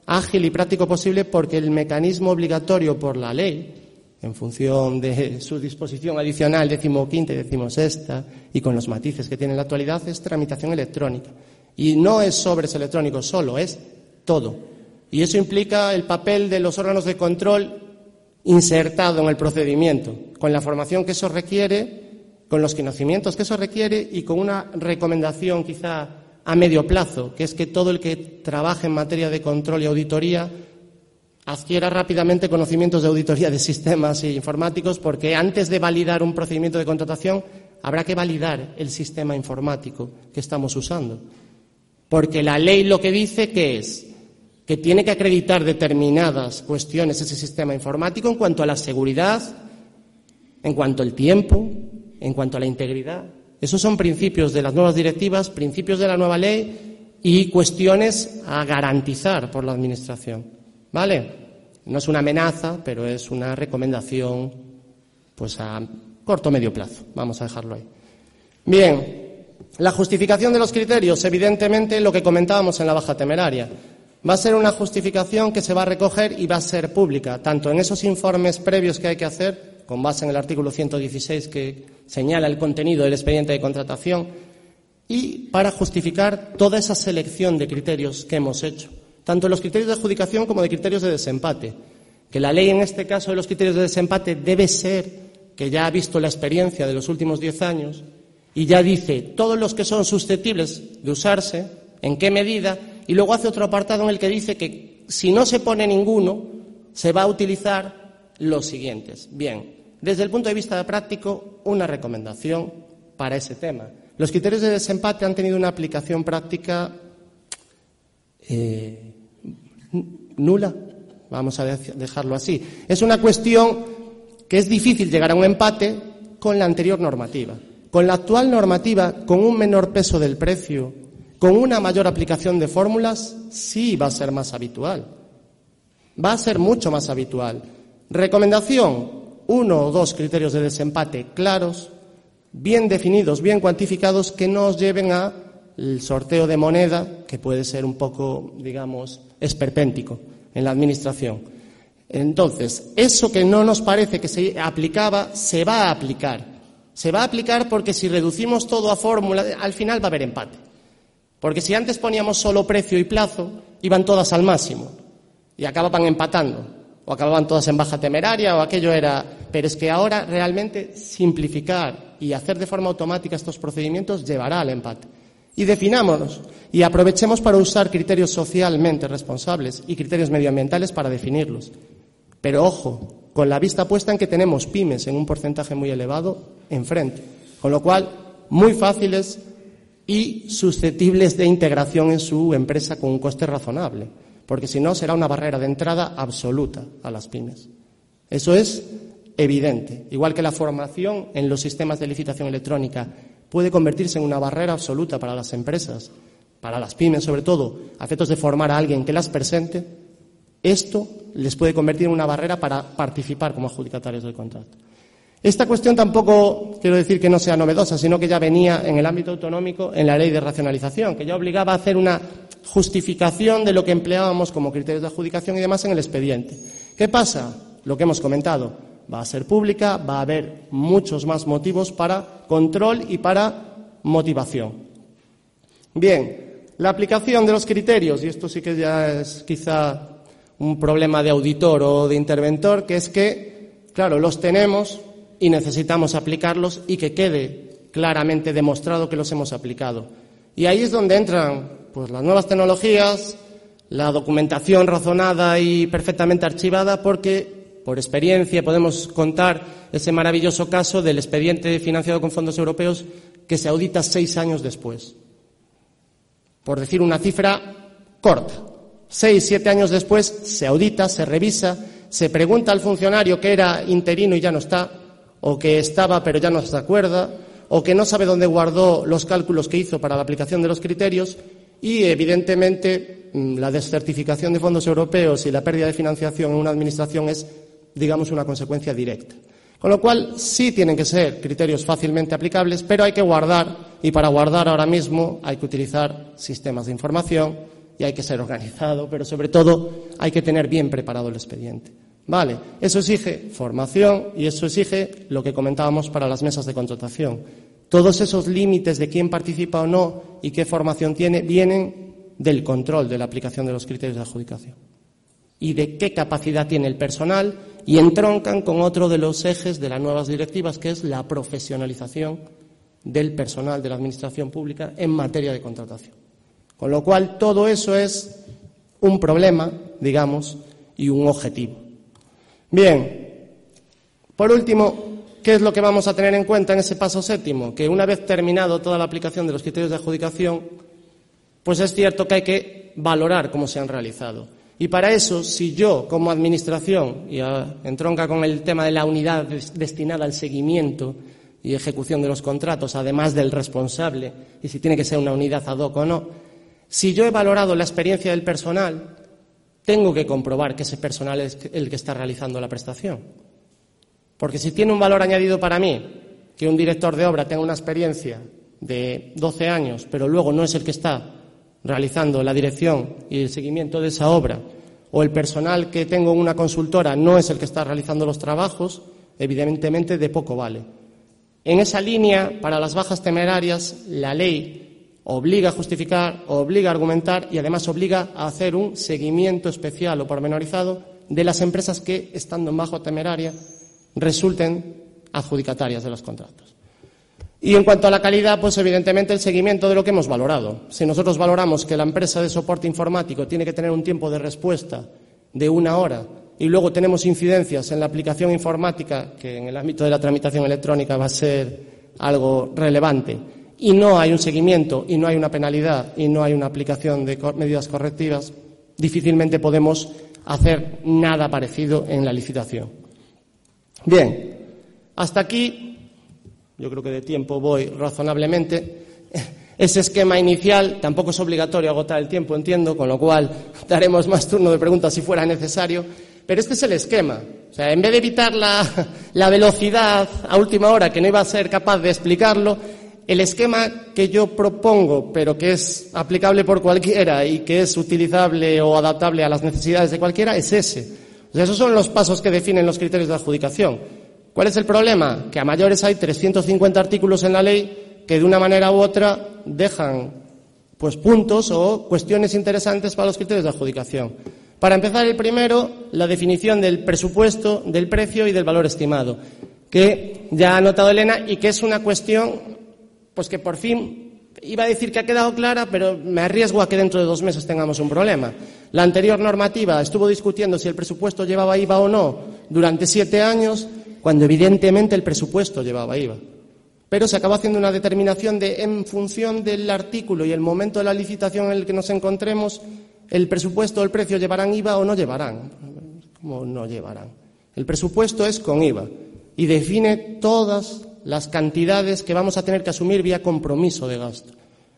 B: ágil y práctico posible, porque el mecanismo obligatorio por la ley, en función de su disposición adicional 15ª y 16ª, y con los matices que tiene en la actualidad, es tramitación electrónica. Y no es sobres electrónicos solo, es todo. Y eso implica el papel de los órganos de control insertado en el procedimiento, con la formación que eso requiere, con los conocimientos que eso requiere y con una recomendación quizá a medio plazo, que es que todo el que trabaje en materia de control y auditoría adquiera rápidamente conocimientos de auditoría de sistemas informáticos, porque antes de validar un procedimiento de contratación habrá que validar el sistema informático que estamos usando. Porque la ley lo que dice que es que tiene que acreditar determinadas cuestiones ese sistema informático en cuanto a la seguridad, en cuanto al tiempo, en cuanto a la integridad. Esos son principios de las nuevas directivas, principios de la nueva ley y cuestiones a garantizar por la Administración. ¿Vale? No es una amenaza, pero es una recomendación pues a corto o medio plazo. Vamos a dejarlo ahí. Bien, la justificación de los criterios, evidentemente lo que comentábamos en la baja temeraria. Va a ser una justificación que se va a recoger y va a ser pública, tanto en esos informes previos que hay que hacer, con base en el artículo 116 que señala el contenido del expediente de contratación, y para justificar toda esa selección de criterios que hemos hecho, tanto los criterios de adjudicación como de criterios de desempate. Que la ley en este caso de los criterios de desempate debe ser que ya ha visto la experiencia de los últimos 10 años y ya dice todos los que son susceptibles de usarse, en qué medida, y luego hace otro apartado en el que dice que si no se pone ninguno, se va a utilizar los siguientes. Bien, desde el punto de vista práctico, una recomendación para ese tema. Los criterios de desempate han tenido una aplicación práctica nula, vamos a dejarlo así. Es una cuestión que es difícil llegar a un empate con la anterior normativa. Con la actual normativa, con un menor peso del precio, con una mayor aplicación de fórmulas, sí va a ser más habitual. Va a ser mucho más habitual. Recomendación, 1 o 2 criterios de desempate claros, bien definidos, bien cuantificados, que no os lleven al sorteo de moneda, que puede ser un poco, digamos, esperpéntico en la Administración. Entonces, eso que no nos parece que se aplicaba, se va a aplicar. Se va a aplicar porque si reducimos todo a fórmula, al final va a haber empate. Porque si antes poníamos solo precio y plazo, iban todas al máximo y acababan empatando, o acababan todas en baja temeraria, o aquello era... Pero es que ahora realmente simplificar y hacer de forma automática estos procedimientos llevará al empate. Y definámonos y aprovechemos para usar criterios socialmente responsables y criterios medioambientales para definirlos. Pero ojo, con la vista puesta en que tenemos pymes en un porcentaje muy elevado enfrente, con lo cual muy fáciles y susceptibles de integración en su empresa con un coste razonable, porque si no será una barrera de entrada absoluta a las pymes. Eso es evidente. Igual que la formación en los sistemas de licitación electrónica puede convertirse en una barrera absoluta para las empresas, para las pymes sobre todo, a efectos de formar a alguien que las presente, esto les puede convertir en una barrera para participar como adjudicatarios del contrato. Esta cuestión tampoco quiero decir que no sea novedosa, sino que ya venía en el ámbito autonómico en la ley de racionalización, que ya obligaba a hacer una justificación de lo que empleábamos como criterios de adjudicación y demás en el expediente. ¿Qué pasa? Lo que hemos comentado, va a ser pública, va a haber muchos más motivos para control y para motivación. Bien, la aplicación de los criterios, y esto sí que ya es quizá un problema de auditor o de interventor, que es que, claro, los tenemos y necesitamos aplicarlos y que quede claramente demostrado que los hemos aplicado. Y ahí es donde entran pues las nuevas tecnologías, la documentación razonada y perfectamente archivada, porque por experiencia podemos contar ese maravilloso caso del expediente financiado con fondos europeos que se audita 6 años después. Por decir una cifra corta. 6, 7 años después se audita, se revisa, se pregunta al funcionario que era interino y ya no está, o que estaba pero ya no se acuerda, o que no sabe dónde guardó los cálculos que hizo para la aplicación de los criterios, y evidentemente la descertificación de fondos europeos y la pérdida de financiación en una administración es, digamos, una consecuencia directa. Con lo cual sí tienen que ser criterios fácilmente aplicables, pero hay que guardar, y para guardar ahora mismo hay que utilizar sistemas de información y hay que ser organizado, pero sobre todo hay que tener bien preparado el expediente. Vale, eso exige formación y eso exige lo que comentábamos para las mesas de contratación. Todos esos límites de quién participa o no y qué formación tiene vienen del control de la aplicación de los criterios de adjudicación y de qué capacidad tiene el personal, y entroncan con otro de los ejes de las nuevas directivas, que es la profesionalización del personal de la Administración Pública en materia de contratación. Con lo cual, todo eso es un problema, digamos, y un objetivo. Bien, por último, ¿qué es lo que vamos a tener en cuenta en ese paso séptimo? Que una vez terminado toda la aplicación de los criterios de adjudicación, pues es cierto que hay que valorar cómo se han realizado. Y para eso, si yo, como Administración, y entronca con el tema de la unidad destinada al seguimiento y ejecución de los contratos, además del responsable, y si tiene que ser una unidad ad hoc o no, si yo he valorado la experiencia del personal, tengo que comprobar que ese personal es el que está realizando la prestación. Porque si tiene un valor añadido para mí, que un director de obra tenga una experiencia de 12 años, pero luego no es el que está realizando la dirección y el seguimiento de esa obra, o el personal que tengo en una consultora no es el que está realizando los trabajos, evidentemente de poco vale. En esa línea, para las bajas temerarias, la ley obliga a justificar, obliga a argumentar y además obliga a hacer un seguimiento especial o pormenorizado de las empresas que, estando en baja temeraria, resulten adjudicatarias de los contratos. Y en cuanto a la calidad, pues evidentemente el seguimiento de lo que hemos valorado. Si nosotros valoramos que la empresa de soporte informático tiene que tener un tiempo de respuesta de 1 hora y luego tenemos incidencias en la aplicación informática, que en el ámbito de la tramitación electrónica va a ser algo relevante, y no hay un seguimiento y no hay una penalidad y no hay una aplicación de medidas correctivas, difícilmente podemos hacer nada parecido en la licitación. Bien, hasta aquí. Yo creo que de tiempo voy razonablemente. Ese esquema inicial tampoco es obligatorio agotar el tiempo, entiendo, con lo cual daremos más turno de preguntas si fuera necesario. Pero este es el esquema. O sea, en vez de evitar la velocidad a última hora, que no iba a ser capaz de explicarlo, el esquema que yo propongo, pero que es aplicable por cualquiera y que es utilizable o adaptable a las necesidades de cualquiera, es ese. O sea, esos son los pasos que definen los criterios de adjudicación. ¿Cuál es el problema? Que a mayores hay 350 artículos en la ley que de una manera u otra dejan pues puntos o cuestiones interesantes para los criterios de adjudicación. Para empezar, el primero, la definición del presupuesto, del precio y del valor estimado, que ya ha notado Elena y que es una cuestión pues que por fin iba a decir que ha quedado clara, pero me arriesgo a que dentro de 2 meses tengamos un problema. La anterior normativa estuvo discutiendo si el presupuesto llevaba IVA o no durante 7 años, cuando evidentemente el presupuesto llevaba IVA. Pero se acabó haciendo una determinación de, en función del artículo y el momento de la licitación en el que nos encontremos, el presupuesto o el precio llevarán IVA o no llevarán. ¿Cómo no llevarán? El presupuesto es con IVA y define todas las cantidades que vamos a tener que asumir vía compromiso de gasto.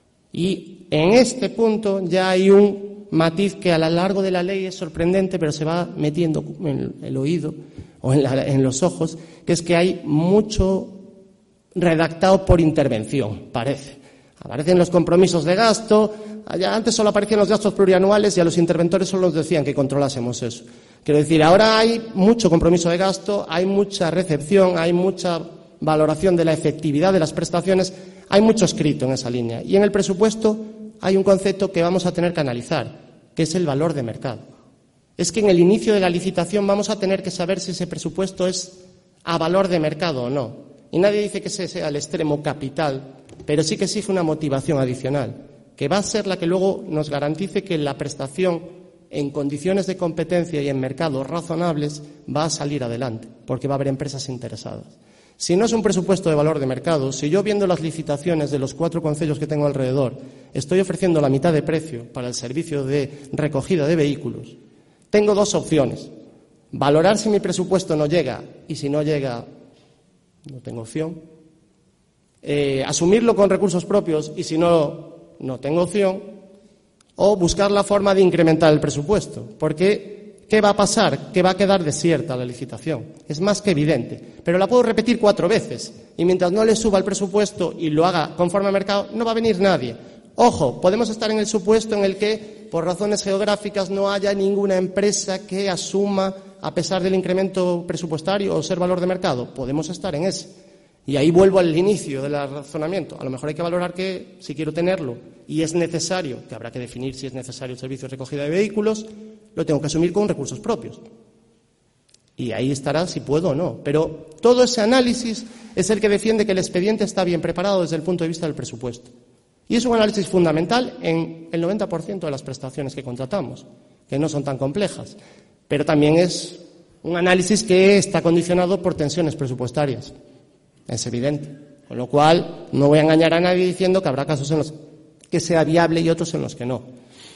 B: Y en este punto ya hay un matiz que a lo largo de la ley es sorprendente, pero se va metiendo en el oído o en los ojos, que es que hay mucho redactado por intervención, parece. Aparecen los compromisos de gasto, antes solo aparecían los gastos plurianuales y a los interventores solo nos decían que controlásemos eso. Quiero decir, ahora hay mucho compromiso de gasto, hay mucha recepción, hay mucha valoración de la efectividad de las prestaciones, hay mucho escrito en esa línea. Y en el presupuesto hay un concepto que vamos a tener que analizar, que es el valor de mercado. Es que en el inicio de la licitación vamos a tener que saber si ese presupuesto es a valor de mercado o no. Y nadie dice que ese sea el extremo capital, pero sí que exige una motivación adicional, que va a ser la que luego nos garantice que la prestación en condiciones de competencia y en mercados razonables va a salir adelante, porque va a haber empresas interesadas. Si no es un presupuesto de valor de mercado, si yo viendo las licitaciones de los 4 concellos que tengo alrededor, estoy ofreciendo la mitad de precio para el servicio de recogida de vehículos, tengo 2 opciones. Valorar si mi presupuesto no llega y si no llega, no tengo opción. Asumirlo con recursos propios y si no, no tengo opción. O buscar la forma de incrementar el presupuesto. Porque, ¿qué va a pasar? Que va a quedar desierta la licitación. Es más que evidente. Pero la puedo repetir 4 veces. Y mientras no le suba el presupuesto y lo haga conforme al mercado, no va a venir nadie. Ojo, podemos estar en el supuesto en el que por razones geográficas, no haya ninguna empresa que asuma, a pesar del incremento presupuestario o ser valor de mercado. Podemos estar en ese. Y ahí vuelvo al inicio del razonamiento. A lo mejor hay que valorar que, si quiero tenerlo y es necesario, que habrá que definir si es necesario el servicio de recogida de vehículos, lo tengo que asumir con recursos propios. Y ahí estará si puedo o no. Pero todo ese análisis es el que defiende que el expediente está bien preparado desde el punto de vista del presupuesto. Y es un análisis fundamental en el 90% de las prestaciones que contratamos, que no son tan complejas. Pero también es un análisis que está condicionado por tensiones presupuestarias. Es evidente. Con lo cual, no voy a engañar a nadie diciendo que habrá casos en los que sea viable y otros en los que no.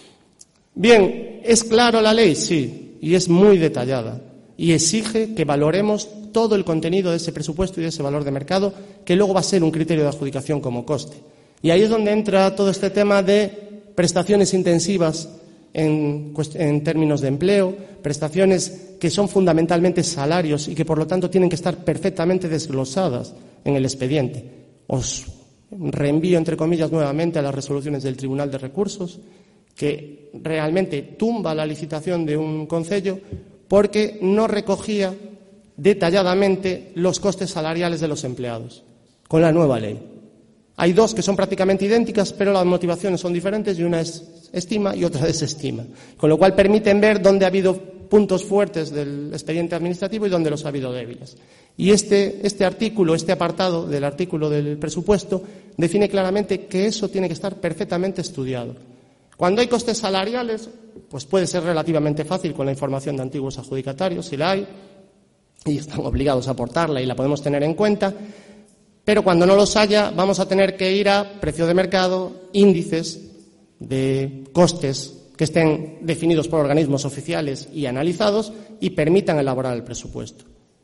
B: Bien, ¿es claro la ley? Sí, y es muy detallada. Y exige que valoremos todo el contenido de ese presupuesto y de ese valor de mercado, que luego va a ser un criterio de adjudicación como coste. Y ahí es donde entra todo este tema de prestaciones intensivas en términos de empleo, prestaciones que son fundamentalmente salarios y que, por lo tanto, tienen que estar perfectamente desglosadas en el expediente. Os reenvío, entre comillas, nuevamente a las resoluciones del Tribunal de Recursos, que realmente tumba la licitación de un concello porque no recogía detalladamente los costes salariales de los empleados, con la nueva ley. Hay dos que son prácticamente idénticas, pero las motivaciones son diferentes y una es estima y otra desestima. Con lo cual permiten ver dónde ha habido puntos fuertes del expediente administrativo y dónde los ha habido débiles. Y este artículo, este apartado del artículo del presupuesto, define claramente que eso tiene que estar perfectamente estudiado. Cuando hay costes salariales, pues puede ser relativamente fácil con la información de antiguos adjudicatarios, si la hay, y están obligados a aportarla y la podemos tener en cuenta. Pero cuando no los haya, vamos a tener que ir a precio de mercado, índices de costes que estén definidos por organismos oficiales y analizados y permitan elaborar el presupuesto.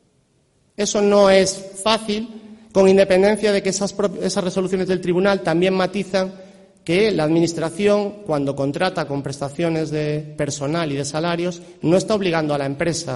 B: Eso no es fácil, con independencia de que esas resoluciones del tribunal también matizan que la Administración, cuando contrata con prestaciones de personal y de salarios, no está obligando a la empresa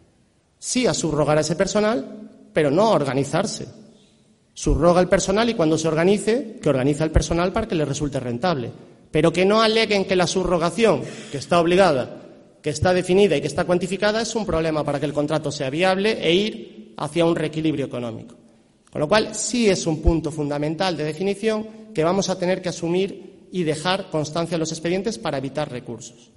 B: sí a subrogar a ese personal, pero no a organizarse. Subroga el personal y cuando se organice, que organiza el personal para que le resulte rentable. Pero que no aleguen que la subrogación, que está obligada, que está definida y que está cuantificada, es un problema para que el contrato sea viable e ir hacia un reequilibrio económico. Con lo cual, sí es un punto fundamental de definición que vamos a tener que asumir y dejar constancia en los expedientes para evitar recursos.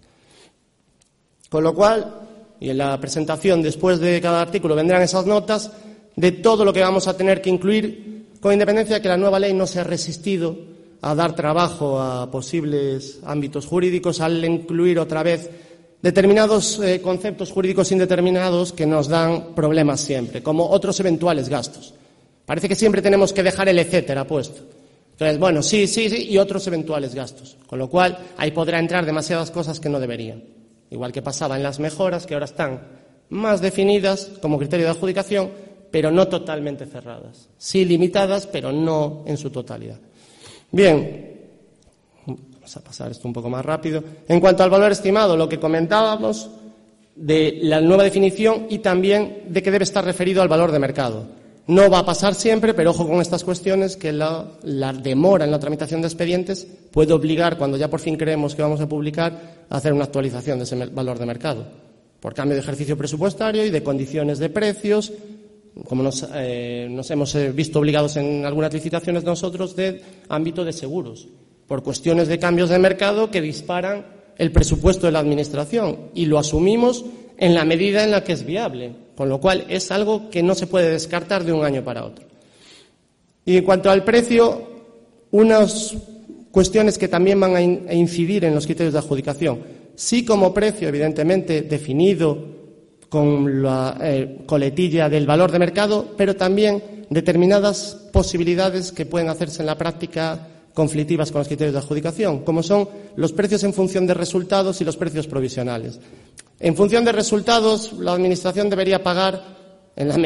B: Con lo cual, y en la presentación después de cada artículo vendrán esas notas de todo lo que vamos a tener que incluir, con independencia de que la nueva ley no se ha resistido a dar trabajo a posibles ámbitos jurídicos al incluir otra vez determinados conceptos jurídicos indeterminados que nos dan problemas siempre, como otros eventuales gastos. Parece que siempre tenemos que dejar el etcétera puesto. Entonces, bueno, sí, y otros eventuales gastos. Con lo cual, ahí podrá entrar demasiadas cosas que no deberían. Igual que pasaba en las mejoras, que ahora están más definidas como criterio de adjudicación, pero no totalmente cerradas. Sí limitadas, pero no en su totalidad. Bien, vamos a pasar esto un poco más rápido. En cuanto al valor estimado, lo que comentábamos de la nueva definición y también de que debe estar referido al valor de mercado. No va a pasar siempre, pero ojo con estas cuestiones, que la demora en la tramitación de expedientes puede obligar, cuando ya por fin creemos que vamos a publicar, a hacer una actualización de ese valor de mercado, por cambio de ejercicio presupuestario y de condiciones de precios, como nos hemos visto obligados en algunas licitaciones nosotros de ámbito de seguros, por cuestiones de cambios de mercado que disparan el presupuesto de la Administración y lo asumimos en la medida en la que es viable, con lo cual es algo que no se puede descartar de un año para otro. Y en cuanto al precio, unas cuestiones que también van a incidir en los criterios de adjudicación. Sí, como precio, evidentemente, definido con la coletilla del valor de mercado, pero también determinadas posibilidades que pueden hacerse en la práctica conflictivas con los criterios de adjudicación, como son los precios en función de resultados y los precios provisionales. En función de resultados, la Administración debería pagar en una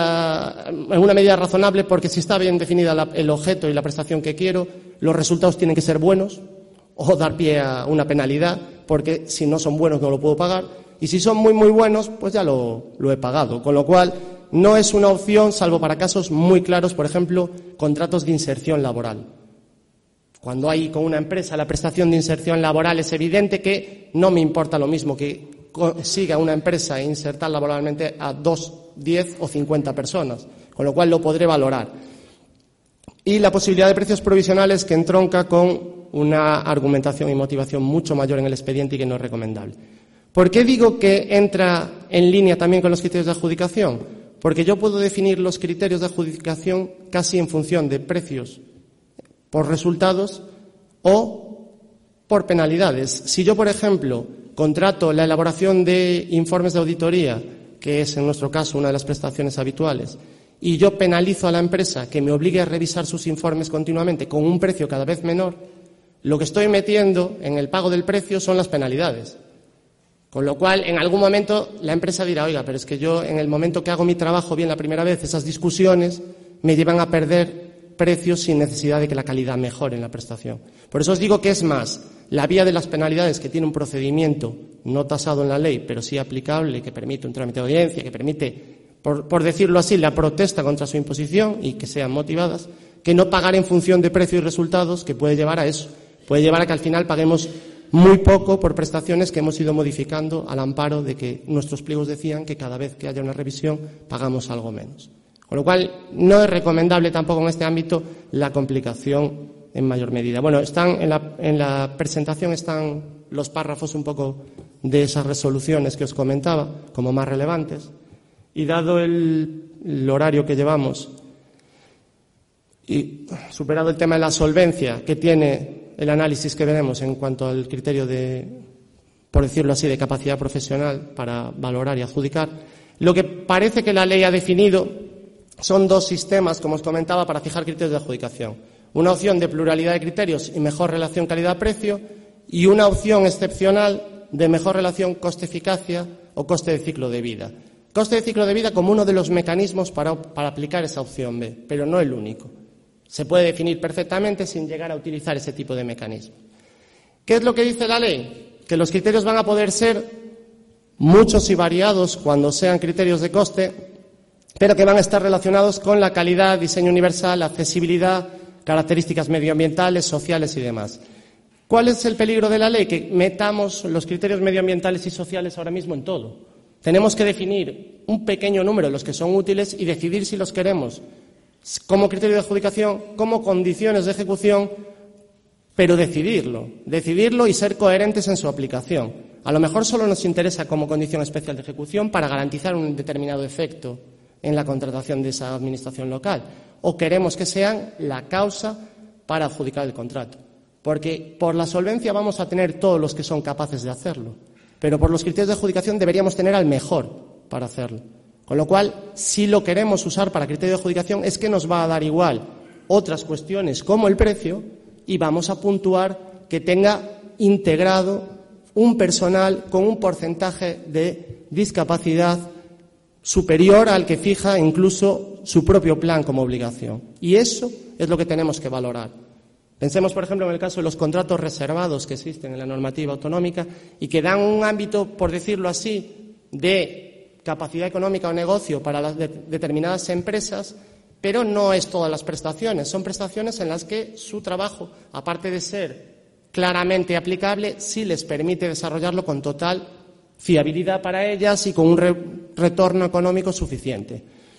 B: medida razonable, porque si está bien definida el objeto y la prestación que quiero, los resultados tienen que ser buenos o dar pie a una penalidad, porque si no son buenos no lo puedo pagar, y si son muy, muy buenos, pues ya lo he pagado. Con lo cual, no es una opción, salvo para casos muy claros, por ejemplo, contratos de inserción laboral. Cuando hay con una empresa la prestación de inserción laboral, es evidente que no me importa lo mismo que consiga una empresa insertar laboralmente a 2, 10 o 50 personas, con lo cual lo podré valorar. Y la posibilidad de precios provisionales que entronca con una argumentación y motivación mucho mayor en el expediente y que no es recomendable. ¿Por qué digo que entra en línea también con los criterios de adjudicación? Porque yo puedo definir los criterios de adjudicación casi en función de precios por resultados o por penalidades. Si yo, por ejemplo, contrato la elaboración de informes de auditoría, que es en nuestro caso una de las prestaciones habituales, y yo penalizo a la empresa que me obligue a revisar sus informes continuamente con un precio cada vez menor, lo que estoy metiendo en el pago del precio son las penalidades. Con lo cual, en algún momento, la empresa dirá, oiga, pero es que yo, en el momento que hago mi trabajo bien la primera vez, esas discusiones me llevan a perder precios sin necesidad de que la calidad mejore en la prestación. Por eso os digo que es más la vía de las penalidades, que tiene un procedimiento no tasado en la ley, pero sí aplicable, que permite un trámite de audiencia, que permite, por decirlo así, la protesta contra su imposición y que sean motivadas, que no pagar en función de precio y resultados, que puede llevar a eso. Puede llevar a que al final paguemos muy poco por prestaciones que hemos ido modificando al amparo de que nuestros pliegos decían que cada vez que haya una revisión pagamos algo menos. Con lo cual, no es recomendable tampoco en este ámbito la complicación en mayor medida. Bueno, en la presentación están los párrafos un poco de esas resoluciones que os comentaba como más relevantes, y dado el horario que llevamos y superado el tema de la solvencia que tiene el análisis que veremos en cuanto al criterio de, por decirlo así, de capacidad profesional para valorar y adjudicar, lo que parece que la ley ha definido son dos sistemas, como os comentaba, para fijar criterios de adjudicación. Una opción de pluralidad de criterios y mejor relación calidad-precio, y una opción excepcional de mejor relación coste-eficacia o coste de ciclo de vida. Coste de ciclo de vida como uno de los mecanismos para aplicar esa opción B, pero no el único. Se puede definir perfectamente sin llegar a utilizar ese tipo de mecanismo. ¿Qué es lo que dice la ley? Que los criterios van a poder ser muchos y variados cuando sean criterios de coste, pero que van a estar relacionados con la calidad, diseño universal, accesibilidad, características medioambientales, sociales y demás. ¿Cuál es el peligro de la ley? Que metamos los criterios medioambientales y sociales ahora mismo en todo. Tenemos que definir un pequeño número de los que son útiles y decidir si los queremos como criterio de adjudicación, como condiciones de ejecución, pero decidirlo y ser coherentes en su aplicación. A lo mejor solo nos interesa como condición especial de ejecución para garantizar un determinado efecto en la contratación de esa administración local, o queremos que sean la causa para adjudicar el contrato. Porque por la solvencia vamos a tener todos los que son capaces de hacerlo, pero por los criterios de adjudicación deberíamos tener al mejor para hacerlo. Con lo cual, si lo queremos usar para criterio de adjudicación, es que nos va a dar igual otras cuestiones como el precio y vamos a puntuar que tenga integrado un personal con un porcentaje de discapacidad superior al que fija incluso su propio plan como obligación. Y eso es lo que tenemos que valorar. Pensemos, por ejemplo, en el caso de los contratos reservados que existen en la normativa autonómica y que dan un ámbito, por decirlo así, de capacidad económica o negocio para las determinadas empresas, pero no es todas las prestaciones. Son prestaciones en las que su trabajo, aparte de ser claramente aplicable, sí les permite desarrollarlo con total fiabilidad para ellas y con un retorno económico suficiente.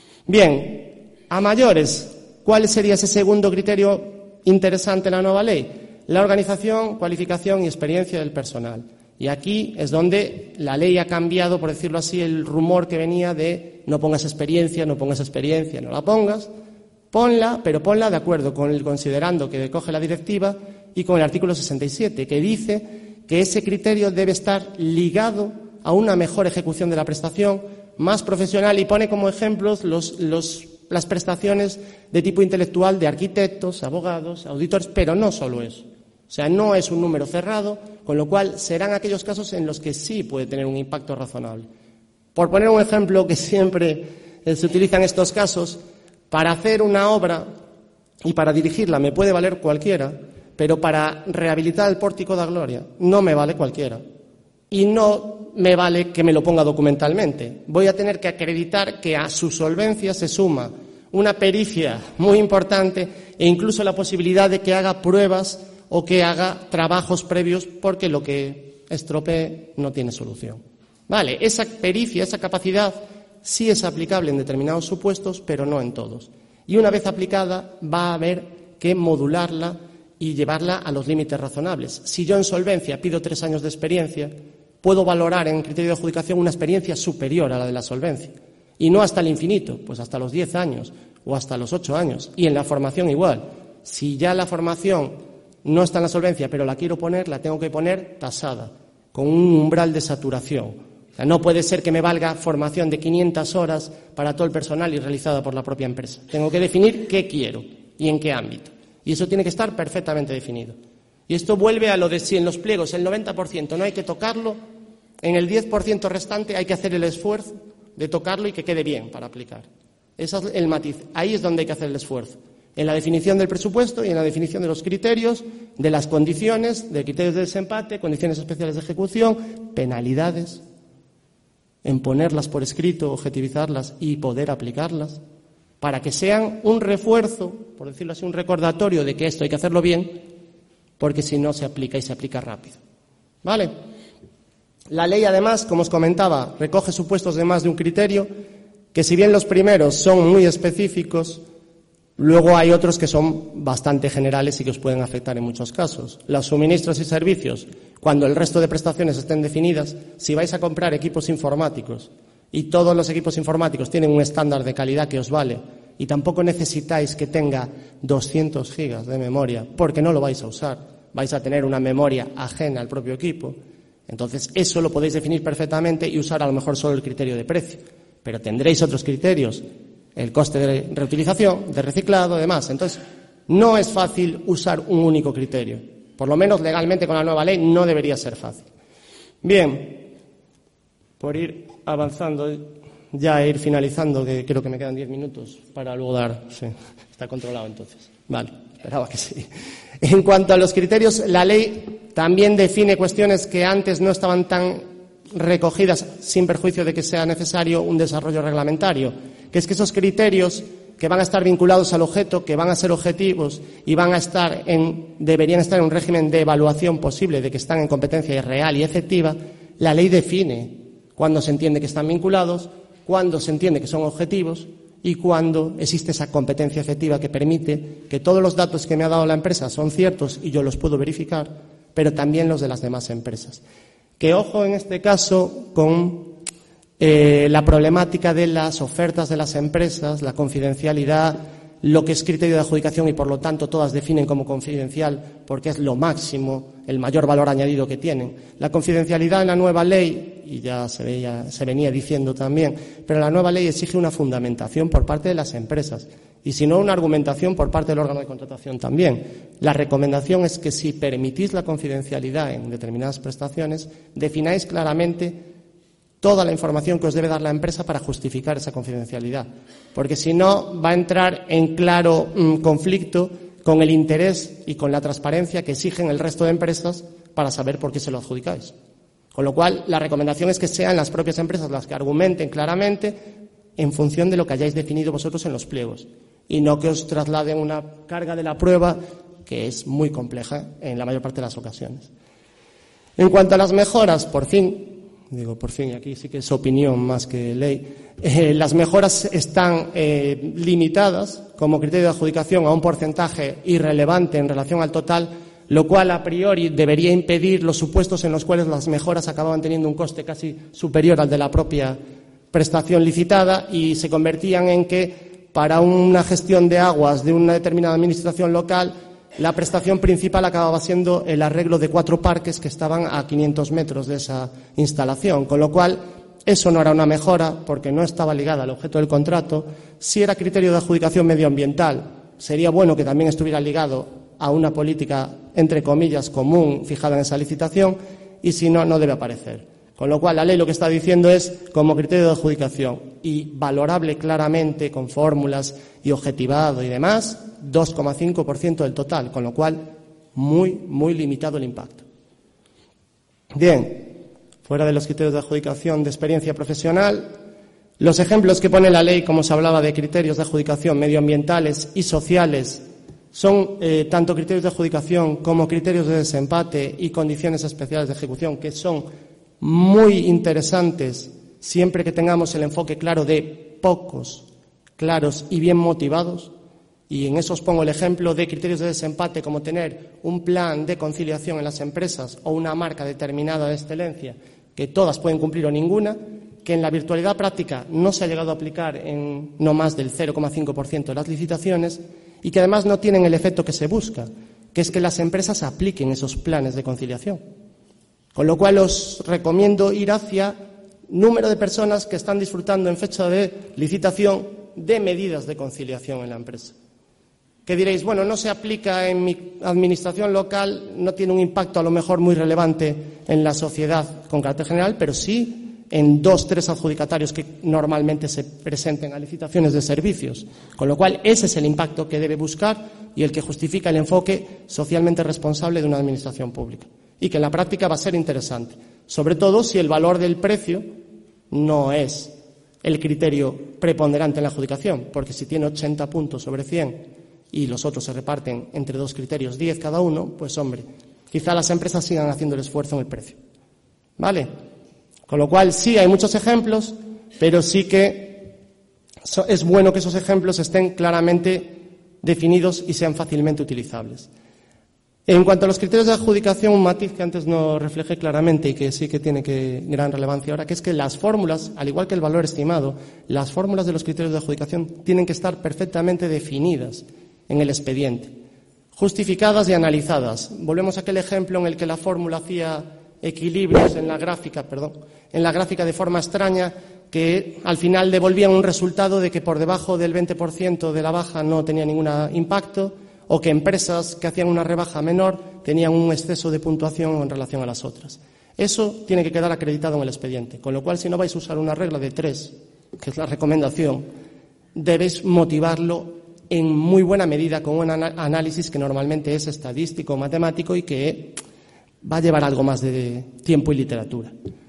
B: Bien, a mayores, ¿cuál sería ese segundo criterio interesante en la nueva ley? La organización, cualificación y experiencia del personal. Y aquí es donde la ley ha cambiado, por decirlo así, el rumor que venía de no pongas experiencia, no la pongas, ponla, pero ponla de acuerdo con el considerando que recoge la directiva y con el artículo 67, que dice que ese criterio debe estar ligado a una mejor ejecución de la prestación, más profesional, y pone como ejemplos las prestaciones de tipo intelectual de arquitectos, abogados, auditores, pero no solo eso. O sea, no es un número cerrado, con lo cual serán aquellos casos en los que sí puede tener un impacto razonable. Por poner un ejemplo que siempre se utiliza en estos casos, para hacer una obra y para dirigirla me puede valer cualquiera, pero para rehabilitar el Pórtico da Gloria no me vale cualquiera. Y no me vale que me lo ponga documentalmente. Voy a tener que acreditar que a su solvencia se suma una pericia muy importante e incluso la posibilidad de que haga pruebas o que haga trabajos previos porque lo que estropee no tiene solución. Vale, esa pericia, esa capacidad sí es aplicable en determinados supuestos, pero no en todos. Y una vez aplicada va a haber que modularla y llevarla a los límites razonables. Si yo en solvencia pido 3 años de experiencia, puedo valorar en criterio de adjudicación una experiencia superior a la de la solvencia. Y no hasta el infinito, pues hasta los 10 años o hasta los 8 años. Y en la formación igual. Si ya la formación no está en la solvencia, pero la quiero poner, la tengo que poner tasada, con un umbral de saturación. O sea, no puede ser que me valga formación de 500 horas para todo el personal y realizada por la propia empresa. Tengo que definir qué quiero y en qué ámbito. Y eso tiene que estar perfectamente definido. Y esto vuelve a lo de si en los pliegos el 90% no hay que tocarlo, en el 10% restante hay que hacer el esfuerzo de tocarlo y que quede bien para aplicar. Ese es el matiz. Ahí es donde hay que hacer el esfuerzo. En la definición del presupuesto y en la definición de los criterios, de las condiciones, de criterios de desempate, condiciones especiales de ejecución, penalidades, en ponerlas por escrito, objetivizarlas y poder aplicarlas, para que sean un refuerzo, por decirlo así, un recordatorio de que esto hay que hacerlo bien, porque si no se aplica y se aplica rápido. ¿Vale? La ley, además, como os comentaba, recoge supuestos de más de un criterio, que si bien los primeros son muy específicos, luego hay otros que son bastante generales y que os pueden afectar en muchos casos. Los suministros y servicios, cuando el resto de prestaciones estén definidas, si vais a comprar equipos informáticos y todos los equipos informáticos tienen un estándar de calidad que os vale y tampoco necesitáis que tenga 200 gigas de memoria porque no lo vais a usar, vais a tener una memoria ajena al propio equipo, entonces eso lo podéis definir perfectamente y usar a lo mejor solo el criterio de precio, pero tendréis otros criterios, el coste de reutilización, de reciclado, demás. Entonces, no es fácil usar un único criterio. Por lo menos legalmente con la nueva ley no debería ser fácil. Bien, por ir avanzando, ya ir finalizando, que creo que me quedan 10 minutos para luego dar... Sí, está controlado entonces. Vale, esperaba que sí. En cuanto a los criterios, la ley también define cuestiones que antes no estaban tan recogidas sin perjuicio de que sea necesario un desarrollo reglamentario, que es que esos criterios que van a estar vinculados al objeto, que van a ser objetivos y deberían estar en un régimen de evaluación posible de que están en competencia real y efectiva, la ley define cuándo se entiende que están vinculados, cuándo se entiende que son objetivos y cuándo existe esa competencia efectiva que permite que todos los datos que me ha dado la empresa son ciertos y yo los puedo verificar, pero también los de las demás empresas. Que ojo en este caso con la problemática de las ofertas de las empresas, la confidencialidad, lo que es criterio de adjudicación y por lo tanto todas definen como confidencial porque es lo máximo, el mayor valor añadido que tienen. La confidencialidad en la nueva ley, y ya se venía diciendo también, pero la nueva ley exige una fundamentación por parte de las empresas y si no una argumentación por parte del órgano de contratación también. La recomendación es que si permitís la confidencialidad en determinadas prestaciones, defináis claramente toda la información que os debe dar la empresa para justificar esa confidencialidad, porque si no va a entrar en claro conflicto con el interés y con la transparencia que exigen el resto de empresas para saber por qué se lo adjudicáis. Con lo cual, la recomendación es que sean las propias empresas las que argumenten claramente en función de lo que hayáis definido vosotros en los pliegos y no que os trasladen una carga de la prueba que es muy compleja en la mayor parte de las ocasiones. En cuanto a las mejoras, por fin, y aquí sí que es opinión más que ley, las mejoras están limitadas como criterio de adjudicación a un porcentaje irrelevante en relación al total, lo cual a priori debería impedir los supuestos en los cuales las mejoras acababan teniendo un coste casi superior al de la propia prestación licitada y se convertían en que para una gestión de aguas de una determinada administración local la prestación principal acababa siendo el arreglo de 4 parques que estaban a 500 metros de esa instalación, con lo cual eso no era una mejora porque no estaba ligada al objeto del contrato. Si era criterio de adjudicación medioambiental, sería bueno que también estuviera ligado a una política, entre comillas, común fijada en esa licitación y si no, no debe aparecer. Con lo cual, la ley lo que está diciendo es, como criterio de adjudicación y valorable claramente con fórmulas y objetivado y demás, 2,5% del total, con lo cual muy, muy limitado el impacto. Bien, fuera de los criterios de adjudicación de experiencia profesional, los ejemplos que pone la ley, como se hablaba de criterios de adjudicación medioambientales y sociales, Son tanto criterios de adjudicación como criterios de desempate y condiciones especiales de ejecución, que son muy interesantes siempre que tengamos el enfoque claro de pocos, claros y bien motivados. Y en eso os pongo el ejemplo de criterios de desempate, como tener un plan de conciliación en las empresas o una marca determinada de excelencia, que todas pueden cumplir o ninguna, que en la virtualidad práctica no se ha llegado a aplicar en no más del 0,5% de las licitaciones y que además no tienen el efecto que se busca, que es que las empresas apliquen esos planes de conciliación. Con lo cual os recomiendo ir hacia número de personas que están disfrutando en fecha de licitación de medidas de conciliación en la empresa. Que diréis, bueno, no se aplica en mi administración local, no tiene un impacto a lo mejor muy relevante en la sociedad con carácter general, pero sí en 2 o 3 adjudicatarios que normalmente se presenten a licitaciones de servicios. Con lo cual, ese es el impacto que debe buscar y el que justifica el enfoque socialmente responsable de una administración pública. Y que en la práctica va a ser interesante, sobre todo si el valor del precio no es el criterio preponderante en la adjudicación, porque si tiene 80 puntos sobre 100 y los otros se reparten entre 2 criterios, 10 cada uno, pues hombre, quizá las empresas sigan haciendo el esfuerzo en el precio. ¿Vale? Con lo cual sí hay muchos ejemplos, pero sí que es bueno que esos ejemplos estén claramente definidos y sean fácilmente utilizables. En cuanto a los criterios de adjudicación, un matiz que antes no reflejé claramente y que sí que tiene gran relevancia ahora, que es que las fórmulas, al igual que el valor estimado, las fórmulas de los criterios de adjudicación tienen que estar perfectamente definidas en el expediente, justificadas y analizadas. Volvemos a aquel ejemplo en el que la fórmula hacía equilibrios en la gráfica de forma extraña, que al final devolvían un resultado de que por debajo del 20% de la baja no tenía ningún impacto, o que empresas que hacían una rebaja menor tenían un exceso de puntuación en relación a las otras. Eso tiene que quedar acreditado en el expediente, con lo cual si no vais a usar una regla de 3, que es la recomendación, debéis motivarlo en muy buena medida con un análisis que normalmente es estadístico o matemático y que va a llevar algo más de tiempo y literatura.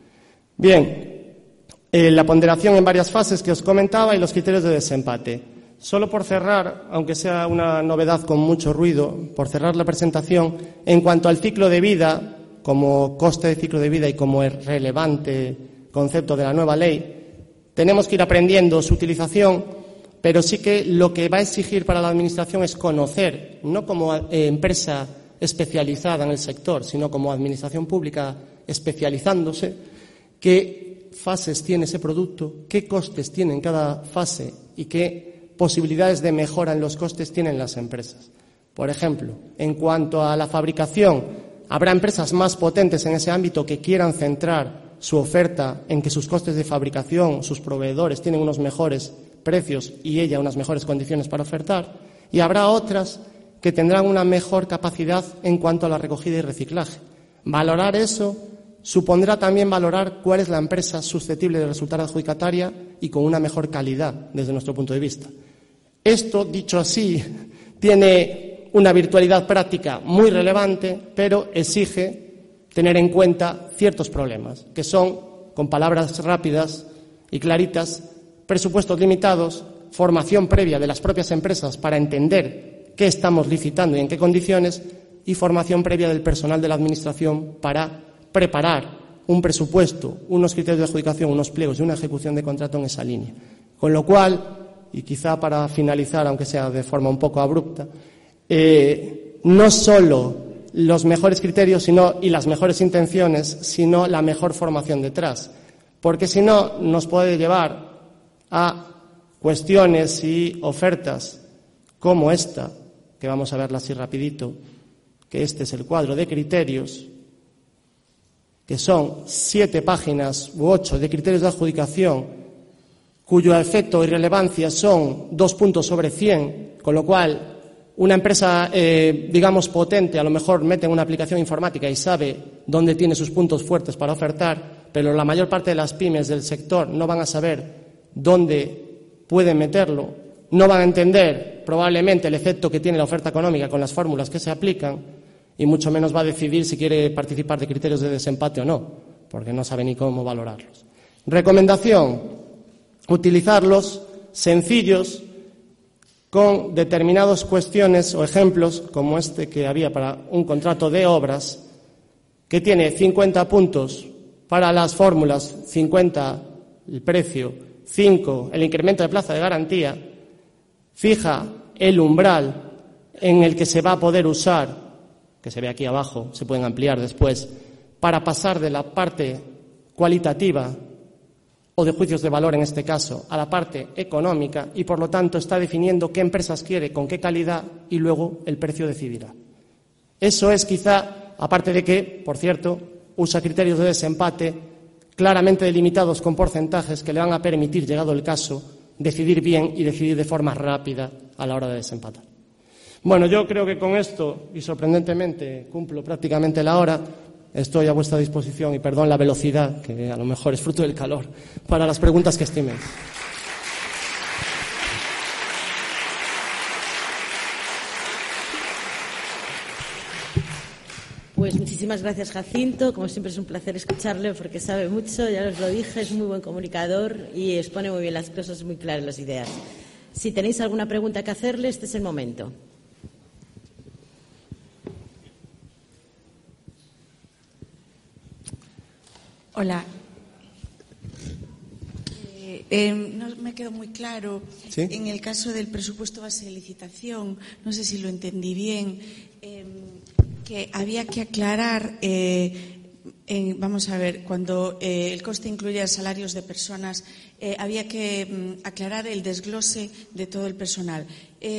B: Bien, la ponderación en varias fases que os comentaba y los criterios de desempate. Solo por cerrar, aunque sea una novedad con mucho ruido, por cerrar la presentación, en cuanto al ciclo de vida, como coste de ciclo de vida y como relevante concepto de la nueva ley, tenemos que ir aprendiendo su utilización, pero sí que lo que va a exigir para la Administración es conocer, no como empresa especializada en el sector, sino como Administración pública especializándose, qué fases tiene ese producto, qué costes tiene en cada fase y qué posibilidades de mejora en los costes tienen las empresas. Por ejemplo, en cuanto a la fabricación, habrá empresas más potentes en ese ámbito que quieran centrar su oferta en que sus costes de fabricación, sus proveedores tienen unos mejores precios y ella unas mejores condiciones para ofertar, y habrá otras que tendrán una mejor capacidad en cuanto a la recogida y reciclaje. Valorar eso supondrá también valorar cuál es la empresa susceptible de resultar adjudicataria y con una mejor calidad desde nuestro punto de vista. Esto, dicho así, tiene una virtualidad práctica muy relevante, pero exige tener en cuenta ciertos problemas, que son, con palabras rápidas y claritas, presupuestos limitados, formación previa de las propias empresas para entender qué estamos licitando y en qué condiciones, y formación previa del personal de la Administración para preparar un presupuesto, unos criterios de adjudicación, unos pliegos y una ejecución de contrato en esa línea. Con lo cual, y quizá para finalizar, aunque sea de forma un poco abrupta, no solo los mejores criterios y las mejores intenciones, sino la mejor formación detrás. Porque si no, nos puede llevar a cuestiones y ofertas como esta, que vamos a verla así rapidito, que este es el cuadro de criterios, que son 7 páginas u 8 de criterios de adjudicación, cuyo efecto y relevancia son 2 puntos sobre 100, con lo cual una empresa, digamos, potente, a lo mejor mete en una aplicación informática y sabe dónde tiene sus puntos fuertes para ofertar, pero la mayor parte de las pymes del sector no van a saber dónde pueden meterlo, no van a entender probablemente el efecto que tiene la oferta económica con las fórmulas que se aplican y mucho menos va a decidir si quiere participar de criterios de desempate o no, porque no sabe ni cómo valorarlos. Recomendación: utilizarlos sencillos, con determinadas cuestiones o ejemplos, como este que había para un contrato de obras, que tiene 50 puntos para las fórmulas, 50 el precio, 5 el incremento de plaza de garantía, fija el umbral en el que se va a poder usar, que se ve aquí abajo, se pueden ampliar después, para pasar de la parte cualitativa o de juicios de valor en este caso a la parte económica, y por lo tanto está definiendo qué empresas quiere, con qué calidad, y luego el precio decidirá. Eso es quizá, aparte de que, por cierto, usa criterios de desempate claramente delimitados con porcentajes que le van a permitir, llegado el caso, decidir bien y decidir de forma rápida a la hora de desempatar. Bueno, yo creo que con esto, y sorprendentemente cumplo prácticamente la hora, estoy a vuestra disposición, y perdón la velocidad, que a lo mejor es fruto del calor, para las preguntas que estimen.
A: Pues muchísimas gracias, Jacinto. Como siempre es un placer escucharle porque sabe mucho, ya os lo dije, es muy buen comunicador y expone muy bien las cosas, muy claras las ideas. Si tenéis alguna pregunta que hacerle, este es el momento.
C: Hola. No me quedó muy claro.
B: ¿Sí?
C: En el caso del presupuesto base de licitación, no sé si lo entendí bien, que había que aclarar, vamos a ver, cuando el coste incluía salarios de personas, había que aclarar el desglose de todo el personal.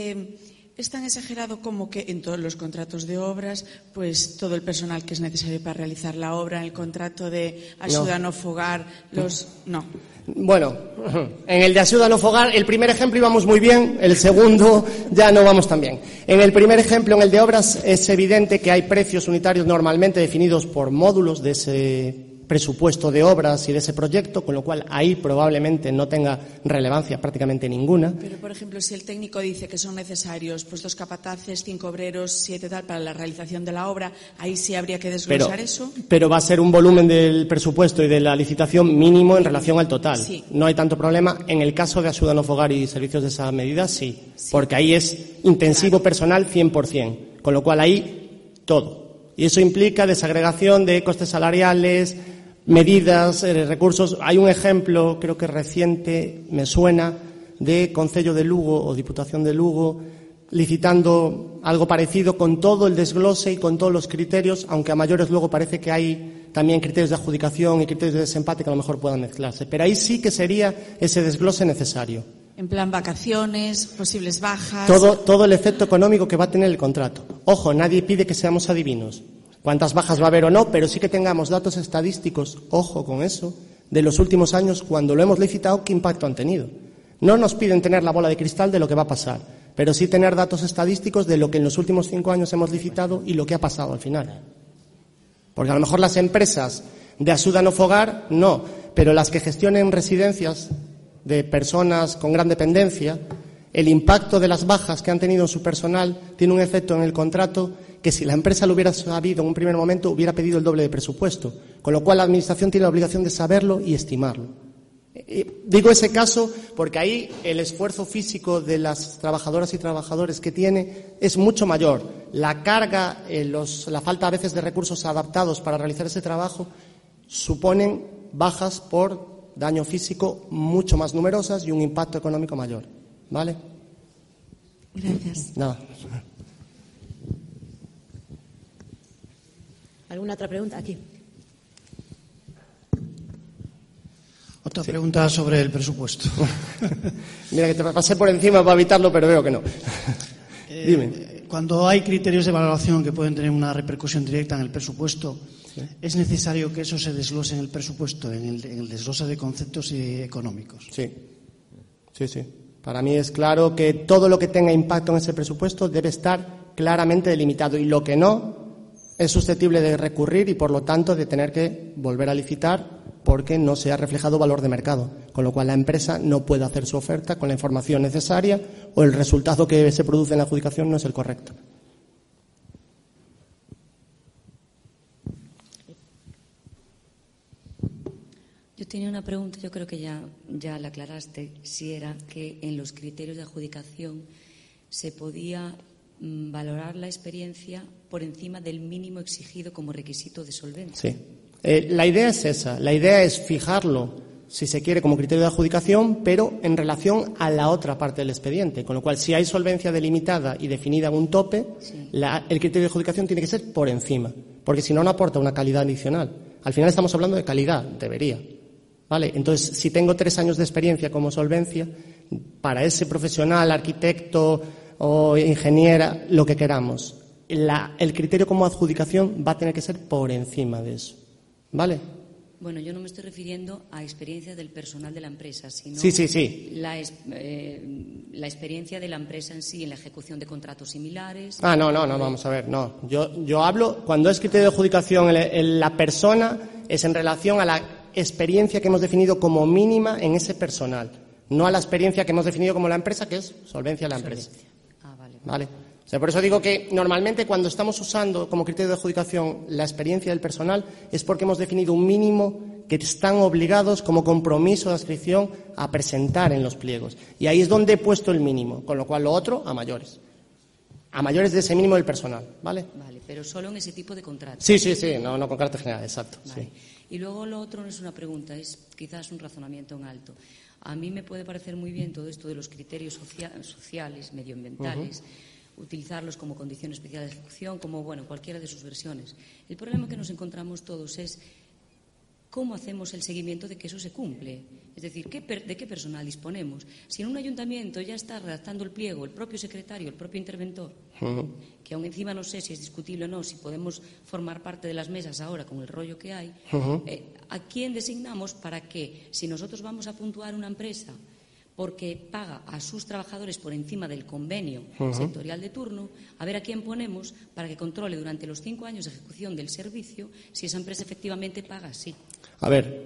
C: Es tan exagerado como que en todos los contratos de obras, pues todo el personal que es necesario para realizar la obra, en el contrato de ayuda no fogar, no.
B: Bueno, en el de ayuda no fogar, el primer ejemplo íbamos muy bien, el segundo ya no vamos tan bien. En el primer ejemplo, en el de obras, es evidente que hay precios unitarios normalmente definidos por módulos de ese presupuesto de obras y de ese proyecto, con lo cual ahí probablemente no tenga relevancia prácticamente ninguna.
C: Pero, por ejemplo, si el técnico dice que son necesarios pues 2 capataces, 5 obreros, 7 tal para la realización de la obra, ahí sí habría que desglosar eso.
B: Pero va a ser un volumen del presupuesto y de la licitación mínimo en relación al total.
C: Sí.
B: No hay tanto problema. En el caso de ayuda no fogar y servicios de esa medida, sí. Porque ahí es intensivo personal 100%, con lo cual ahí todo. Y eso implica desagregación de costes salariales, medidas, recursos. Hay un ejemplo, creo que reciente, me suena, de Concello de Lugo o Diputación de Lugo, licitando algo parecido con todo el desglose y con todos los criterios, aunque a mayores luego parece que hay también criterios de adjudicación y criterios de desempate que a lo mejor puedan mezclarse. Pero ahí sí que sería ese desglose necesario.
C: En plan vacaciones, posibles bajas.
B: Todo el efecto económico que va a tener el contrato. Ojo, nadie pide que seamos adivinos. Cuántas bajas va a haber o no, pero sí que tengamos datos estadísticos, ojo con eso, de los últimos años, cuando lo hemos licitado, qué impacto han tenido. No nos piden tener la bola de cristal de lo que va a pasar, pero sí tener datos estadísticos de lo que en los últimos 5 años hemos licitado y lo que ha pasado al final. Porque a lo mejor las empresas de ayuda no fogar, no, pero las que gestionen residencias de personas con gran dependencia, el impacto de las bajas que han tenido en su personal tiene un efecto en el contrato que si la empresa lo hubiera sabido en un primer momento hubiera pedido el doble de presupuesto, con lo cual la Administración tiene la obligación de saberlo y estimarlo. Digo ese caso porque ahí el esfuerzo físico de las trabajadoras y trabajadores que tiene es mucho mayor. La carga, la falta a veces de recursos adaptados para realizar ese trabajo suponen bajas por daño físico mucho más numerosas y un impacto económico mayor. ¿Vale?
C: Gracias.
B: Nada.
A: ¿Alguna otra pregunta? Aquí.
D: Otra pregunta sobre el presupuesto.
B: Mira que te pasé por encima para evitarlo, pero veo que no. Dime.
D: Cuando hay criterios de valoración que pueden tener una repercusión directa en el presupuesto, sí, ¿es necesario que eso se desglose en el presupuesto, en el desglose de conceptos económicos?
B: Sí. Para mí es claro que todo lo que tenga impacto en ese presupuesto debe estar claramente delimitado y lo que no es susceptible de recurrir y, por lo tanto, de tener que volver a licitar porque no se ha reflejado valor de mercado, con lo cual la empresa no puede hacer su oferta con la información necesaria o el resultado que se produce en la adjudicación no es el correcto.
E: Yo tenía una pregunta, yo creo que ya la aclaraste, si era que en los criterios de adjudicación se podía valorar la experiencia por encima del mínimo exigido como requisito de solvencia.
B: Sí. La idea es esa. La idea es fijarlo, si se quiere, como criterio de adjudicación, pero en relación a la otra parte del expediente. Con lo cual, si hay solvencia delimitada y definida en un tope,
E: sí,
B: el criterio de adjudicación tiene que ser por encima, porque si no, no aporta una calidad adicional. Al final estamos hablando de calidad, debería. ¿Vale? Entonces, si tengo 3 años de experiencia como solvencia, para ese profesional, arquitecto o ingeniera, lo que queramos, el criterio como adjudicación va a tener que ser por encima de eso. ¿Vale?
E: Bueno, yo no me estoy refiriendo a experiencia del personal de la empresa, sino
B: Sí.
E: La experiencia de la empresa en sí en la ejecución de contratos similares.
B: No, vamos a ver, no. Yo hablo, cuando es criterio de adjudicación la persona, es en relación a la experiencia que hemos definido como mínima en ese personal, no a la experiencia que hemos definido como la empresa, que es solvencia de la empresa. Vale. O sea, por eso digo que normalmente cuando estamos usando como criterio de adjudicación la experiencia del personal es porque hemos definido un mínimo que están obligados como compromiso de adscripción a presentar en los pliegos. Y ahí es donde he puesto el mínimo, con lo cual lo otro a mayores. A mayores de ese mínimo del personal, ¿vale?
E: Vale, pero solo en ese tipo de contratos.
B: Sí, no con carácter general, exacto.
E: Vale.
B: Sí.
E: Y luego lo otro no es una pregunta, es quizás un razonamiento en alto. A mí me puede parecer muy bien todo esto de los criterios sociales, medioambientales, utilizarlos como condición especial de ejecución, como, cualquiera de sus versiones. El problema que nos encontramos todos es cómo hacemos el seguimiento de que eso se cumple. Es decir, ¿de qué personal disponemos? Si en un ayuntamiento ya está redactando el pliego el propio secretario, el propio interventor, que aún encima no sé si es discutible o no, si podemos formar parte de las mesas ahora con el rollo que hay, ¿a quién designamos para que, si nosotros vamos a puntuar una empresa porque paga a sus trabajadores por encima del convenio sectorial de turno, a ver a quién ponemos para que controle durante los 5 años de ejecución del servicio si esa empresa efectivamente paga así?
B: A ver,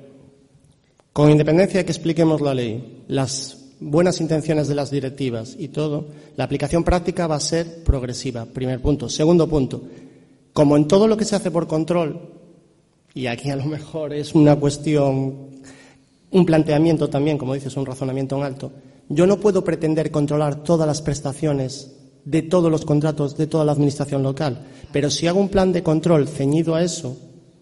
B: con independencia de que expliquemos la ley, las buenas intenciones de las directivas y todo, la aplicación práctica va a ser progresiva, primer punto. Segundo punto, como en todo lo que se hace por control, y aquí a lo mejor es una cuestión, un planteamiento también, como dices, un razonamiento en alto, yo no puedo pretender controlar todas las prestaciones de todos los contratos de toda la administración local, pero si hago un plan de control ceñido a eso,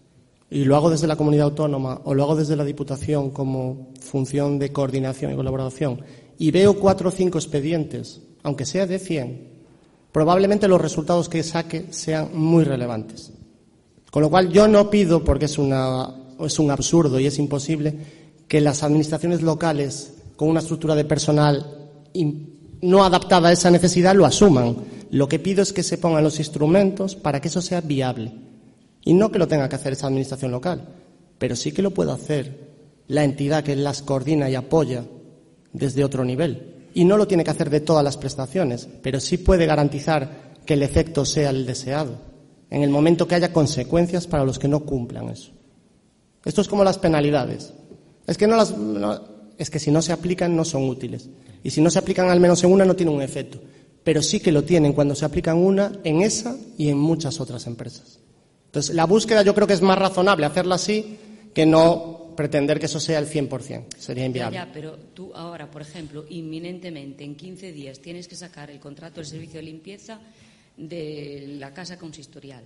B: y lo hago desde la comunidad autónoma o lo hago desde la Diputación como función de coordinación y colaboración, y veo 4 o 5 expedientes, aunque sea de 100, probablemente los resultados que saque sean muy relevantes. Con lo cual yo no pido, porque es un absurdo y es imposible, que las administraciones locales con una estructura de personal no adaptada a esa necesidad lo asuman. Lo que pido es que se pongan los instrumentos para que eso sea viable. Y no que lo tenga que hacer esa administración local, pero sí que lo puede hacer la entidad que las coordina y apoya desde otro nivel. Y no lo tiene que hacer de todas las prestaciones, pero sí puede garantizar que el efecto sea el deseado, en el momento que haya consecuencias para los que no cumplan eso. Esto es como las penalidades. Es que si no se aplican no son útiles. Y si no se aplican al menos en una no tienen un efecto. Pero sí que lo tienen cuando se aplican una, en esa y en muchas otras empresas. Entonces, la búsqueda yo creo que es más razonable hacerla así que no pretender que eso sea el 100%. Sería inviable.
E: Ya, pero tú ahora, por ejemplo, inminentemente, en 15 días, tienes que sacar el contrato del servicio de limpieza de la casa consistorial.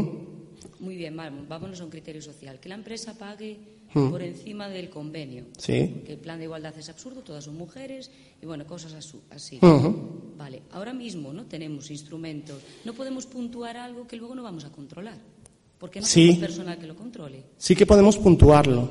E: Muy bien, vámonos a un criterio social. Que la empresa pague por encima del convenio.
B: Sí.
E: Que el plan de igualdad es absurdo, todas son mujeres y cosas así. Vale, ahora mismo no tenemos instrumentos, no podemos puntuar algo que luego no vamos a controlar. Porque no tenemos personal que lo controle.
B: Sí que podemos puntuarlo.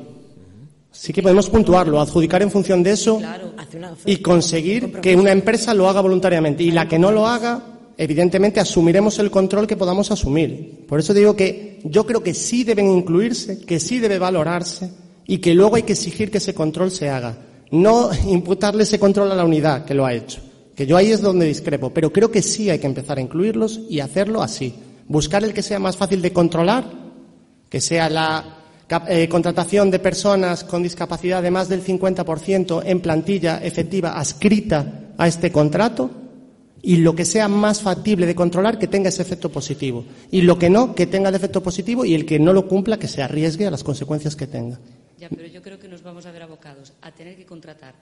B: Sí que podemos puntuarlo, adjudicar en función de eso,
E: claro,
B: y conseguir que una empresa lo haga voluntariamente. Y la que no lo haga, evidentemente asumiremos el control que podamos asumir. Por eso digo que yo creo que sí deben incluirse, que sí debe valorarse y que luego hay que exigir que ese control se haga. No imputarle ese control a la unidad que lo ha hecho. Que yo ahí es donde discrepo. Pero creo que sí hay que empezar a incluirlos y hacerlo así. Buscar el que sea más fácil de controlar, que sea la contratación de personas con discapacidad de más del 50% en plantilla efectiva adscrita a este contrato, y lo que sea más factible de controlar que tenga ese efecto positivo, y lo que no, que tenga el efecto positivo, y el que no lo cumpla que se arriesgue a las consecuencias que tenga.
E: Ya, pero yo creo que nos vamos a ver abocados a tener que contratar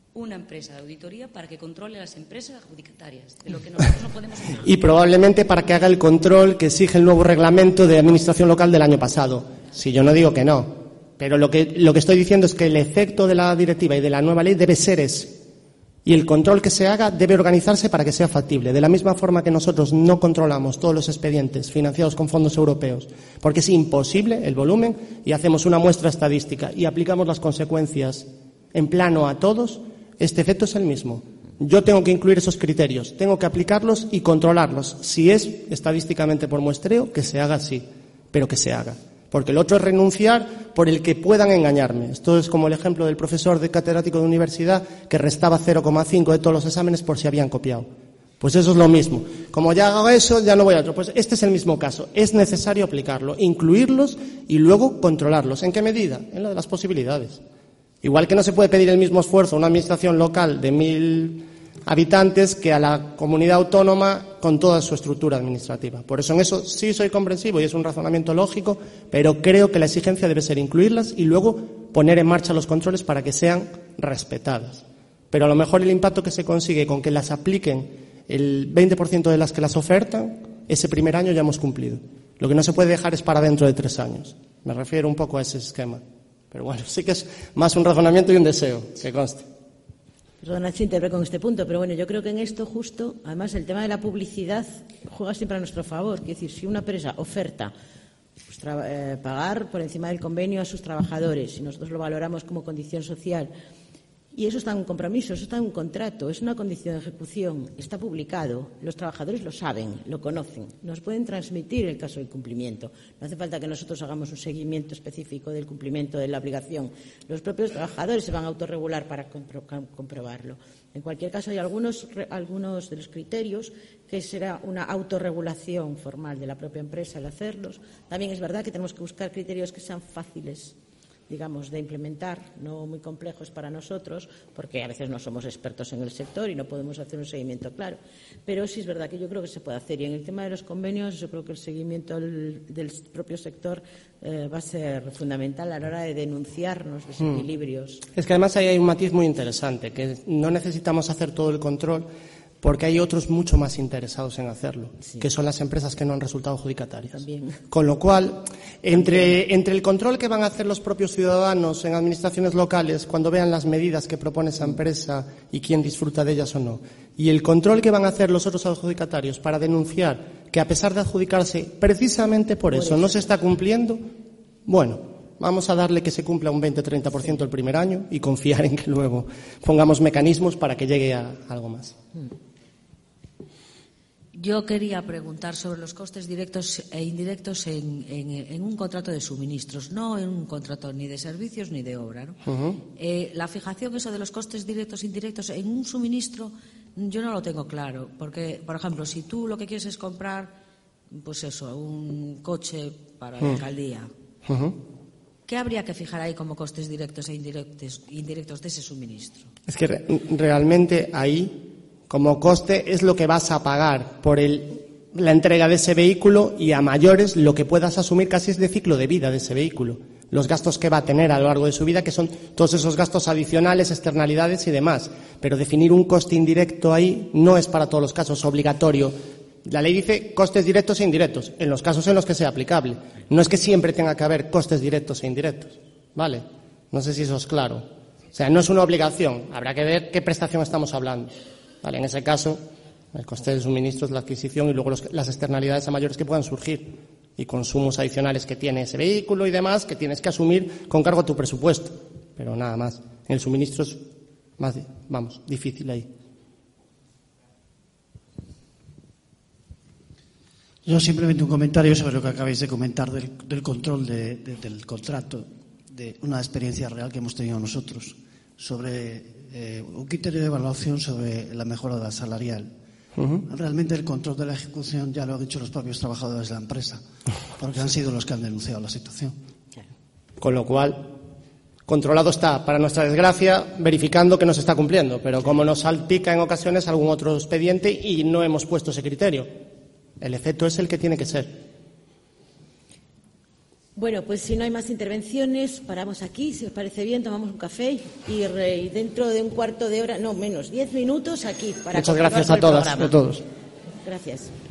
E: una empresa de auditoría para que controle a las empresas adjudicatarias, de lo que nosotros no podemos hacer.
B: Y probablemente para que haga el control que exige el nuevo reglamento de administración local del año pasado. Si yo no digo que no, pero lo que estoy diciendo es que el efecto de la directiva y de la nueva ley debe ser ese. Y el control que se haga debe organizarse para que sea factible. De la misma forma que nosotros no controlamos todos los expedientes financiados con fondos europeos, porque es imposible el volumen, y hacemos una muestra estadística y aplicamos las consecuencias en plano a todos, este efecto es el mismo. Yo tengo que incluir esos criterios, tengo que aplicarlos y controlarlos. Si es estadísticamente por muestreo, que se haga así, pero que se haga. Porque el otro es renunciar por el que puedan engañarme. Esto es como el ejemplo del profesor de catedrático de universidad que restaba 0,5 de todos los exámenes por si habían copiado. Pues eso es lo mismo. Como ya hago eso, ya no voy a otro. Pues este es el mismo caso. Es necesario aplicarlo, incluirlos y luego controlarlos. ¿En qué medida? En la de las posibilidades. Igual que no se puede pedir el mismo esfuerzo a una administración local de 1.000 habitantes que a la comunidad autónoma con toda su estructura administrativa. Por eso en eso sí soy comprensivo y es un razonamiento lógico, pero creo que la exigencia debe ser incluirlas y luego poner en marcha los controles para que sean respetadas. Pero a lo mejor el impacto que se consigue con que las apliquen el 20% de las que las ofertan, ese primer año ya hemos cumplido. Lo que no se puede dejar es para dentro de 3 años. Me refiero un poco a ese esquema. Pero bueno, sí que es más un razonamiento y un deseo, que conste.
A: Perdona si intervengo con este punto, pero bueno, yo creo que en esto justo, además, el tema de la publicidad juega siempre a nuestro favor. Es decir, si una empresa oferta pues, pagar por encima del convenio a sus trabajadores y nosotros lo valoramos como condición social, y eso está en un compromiso, eso está en un contrato, es una condición de ejecución, está publicado, los trabajadores lo saben, lo conocen, nos pueden transmitir el caso del cumplimiento. No hace falta que nosotros hagamos un seguimiento específico del cumplimiento de la obligación. Los propios trabajadores se van a autorregular para comprobarlo. En cualquier caso, hay algunos de los criterios que será una autorregulación formal de la propia empresa al hacerlos. También es verdad que tenemos que buscar criterios que sean fáciles, digamos, de implementar, no muy complejos para nosotros, porque a veces no somos expertos en el sector y no podemos hacer un seguimiento claro. Pero sí es verdad que yo creo que se puede hacer. Y en el tema de los convenios, yo creo que el seguimiento del propio sector va a ser fundamental a la hora de denunciar los desequilibrios.
B: Es que además ahí hay un matiz muy interesante, que no necesitamos hacer todo el control, porque hay otros mucho más interesados en hacerlo, sí, que son las empresas que no han resultado adjudicatarias.
A: También.
B: Con lo cual, entre el control que van a hacer los propios ciudadanos en administraciones locales cuando vean las medidas que propone esa empresa y quién disfruta de ellas o no, y el control que van a hacer los otros adjudicatarios para denunciar que a pesar de adjudicarse precisamente por eso no se está cumpliendo, bueno, vamos a darle que se cumpla un 20-30% el primer año y confiar en que luego pongamos mecanismos para que llegue a algo más.
F: Yo quería preguntar sobre los costes directos e indirectos en un contrato de suministros, no en un contrato ni de servicios ni de obra, ¿no? La fijación, eso de los costes directos e indirectos en un suministro, yo no lo tengo claro, porque, por ejemplo, si tú lo que quieres es comprar, pues eso, un coche para la alcaldía, ¿qué habría que fijar ahí como costes directos e indirectos de ese suministro?
B: Es que realmente ahí, como coste, es lo que vas a pagar por la entrega de ese vehículo y a mayores lo que puedas asumir casi es de ciclo de vida de ese vehículo. Los gastos que va a tener a lo largo de su vida, que son todos esos gastos adicionales, externalidades y demás. Pero definir un coste indirecto ahí no es para todos los casos obligatorio. La ley dice costes directos e indirectos, en los casos en los que sea aplicable. No es que siempre tenga que haber costes directos e indirectos. ¿Vale? No sé si eso es claro. O sea, no es una obligación. Habrá que ver qué prestación estamos hablando. Vale, en ese caso, el coste del suministro es la adquisición y luego las externalidades a mayores que puedan surgir y consumos adicionales que tiene ese vehículo y demás que tienes que asumir con cargo a tu presupuesto. Pero nada más. En el suministro es más, difícil ahí.
D: Yo simplemente un comentario sobre lo que acabáis de comentar del control del contrato, de una experiencia real que hemos tenido nosotros, sobre un criterio de evaluación sobre la mejora salarial. Realmente el control de la ejecución ya lo han dicho los propios trabajadores de la empresa, porque han sido los que han denunciado la situación.
B: Con lo cual, controlado está, para nuestra desgracia, verificando que no se está cumpliendo, pero como nos salpica en ocasiones algún otro expediente y no hemos puesto ese criterio. El efecto es el que tiene que ser.
A: Bueno, pues si no hay más intervenciones, paramos aquí, si os parece bien, tomamos un café y dentro de un cuarto de hora, no menos, 10 minutos aquí para
B: Muchas gracias a todas y a todos.
A: Gracias.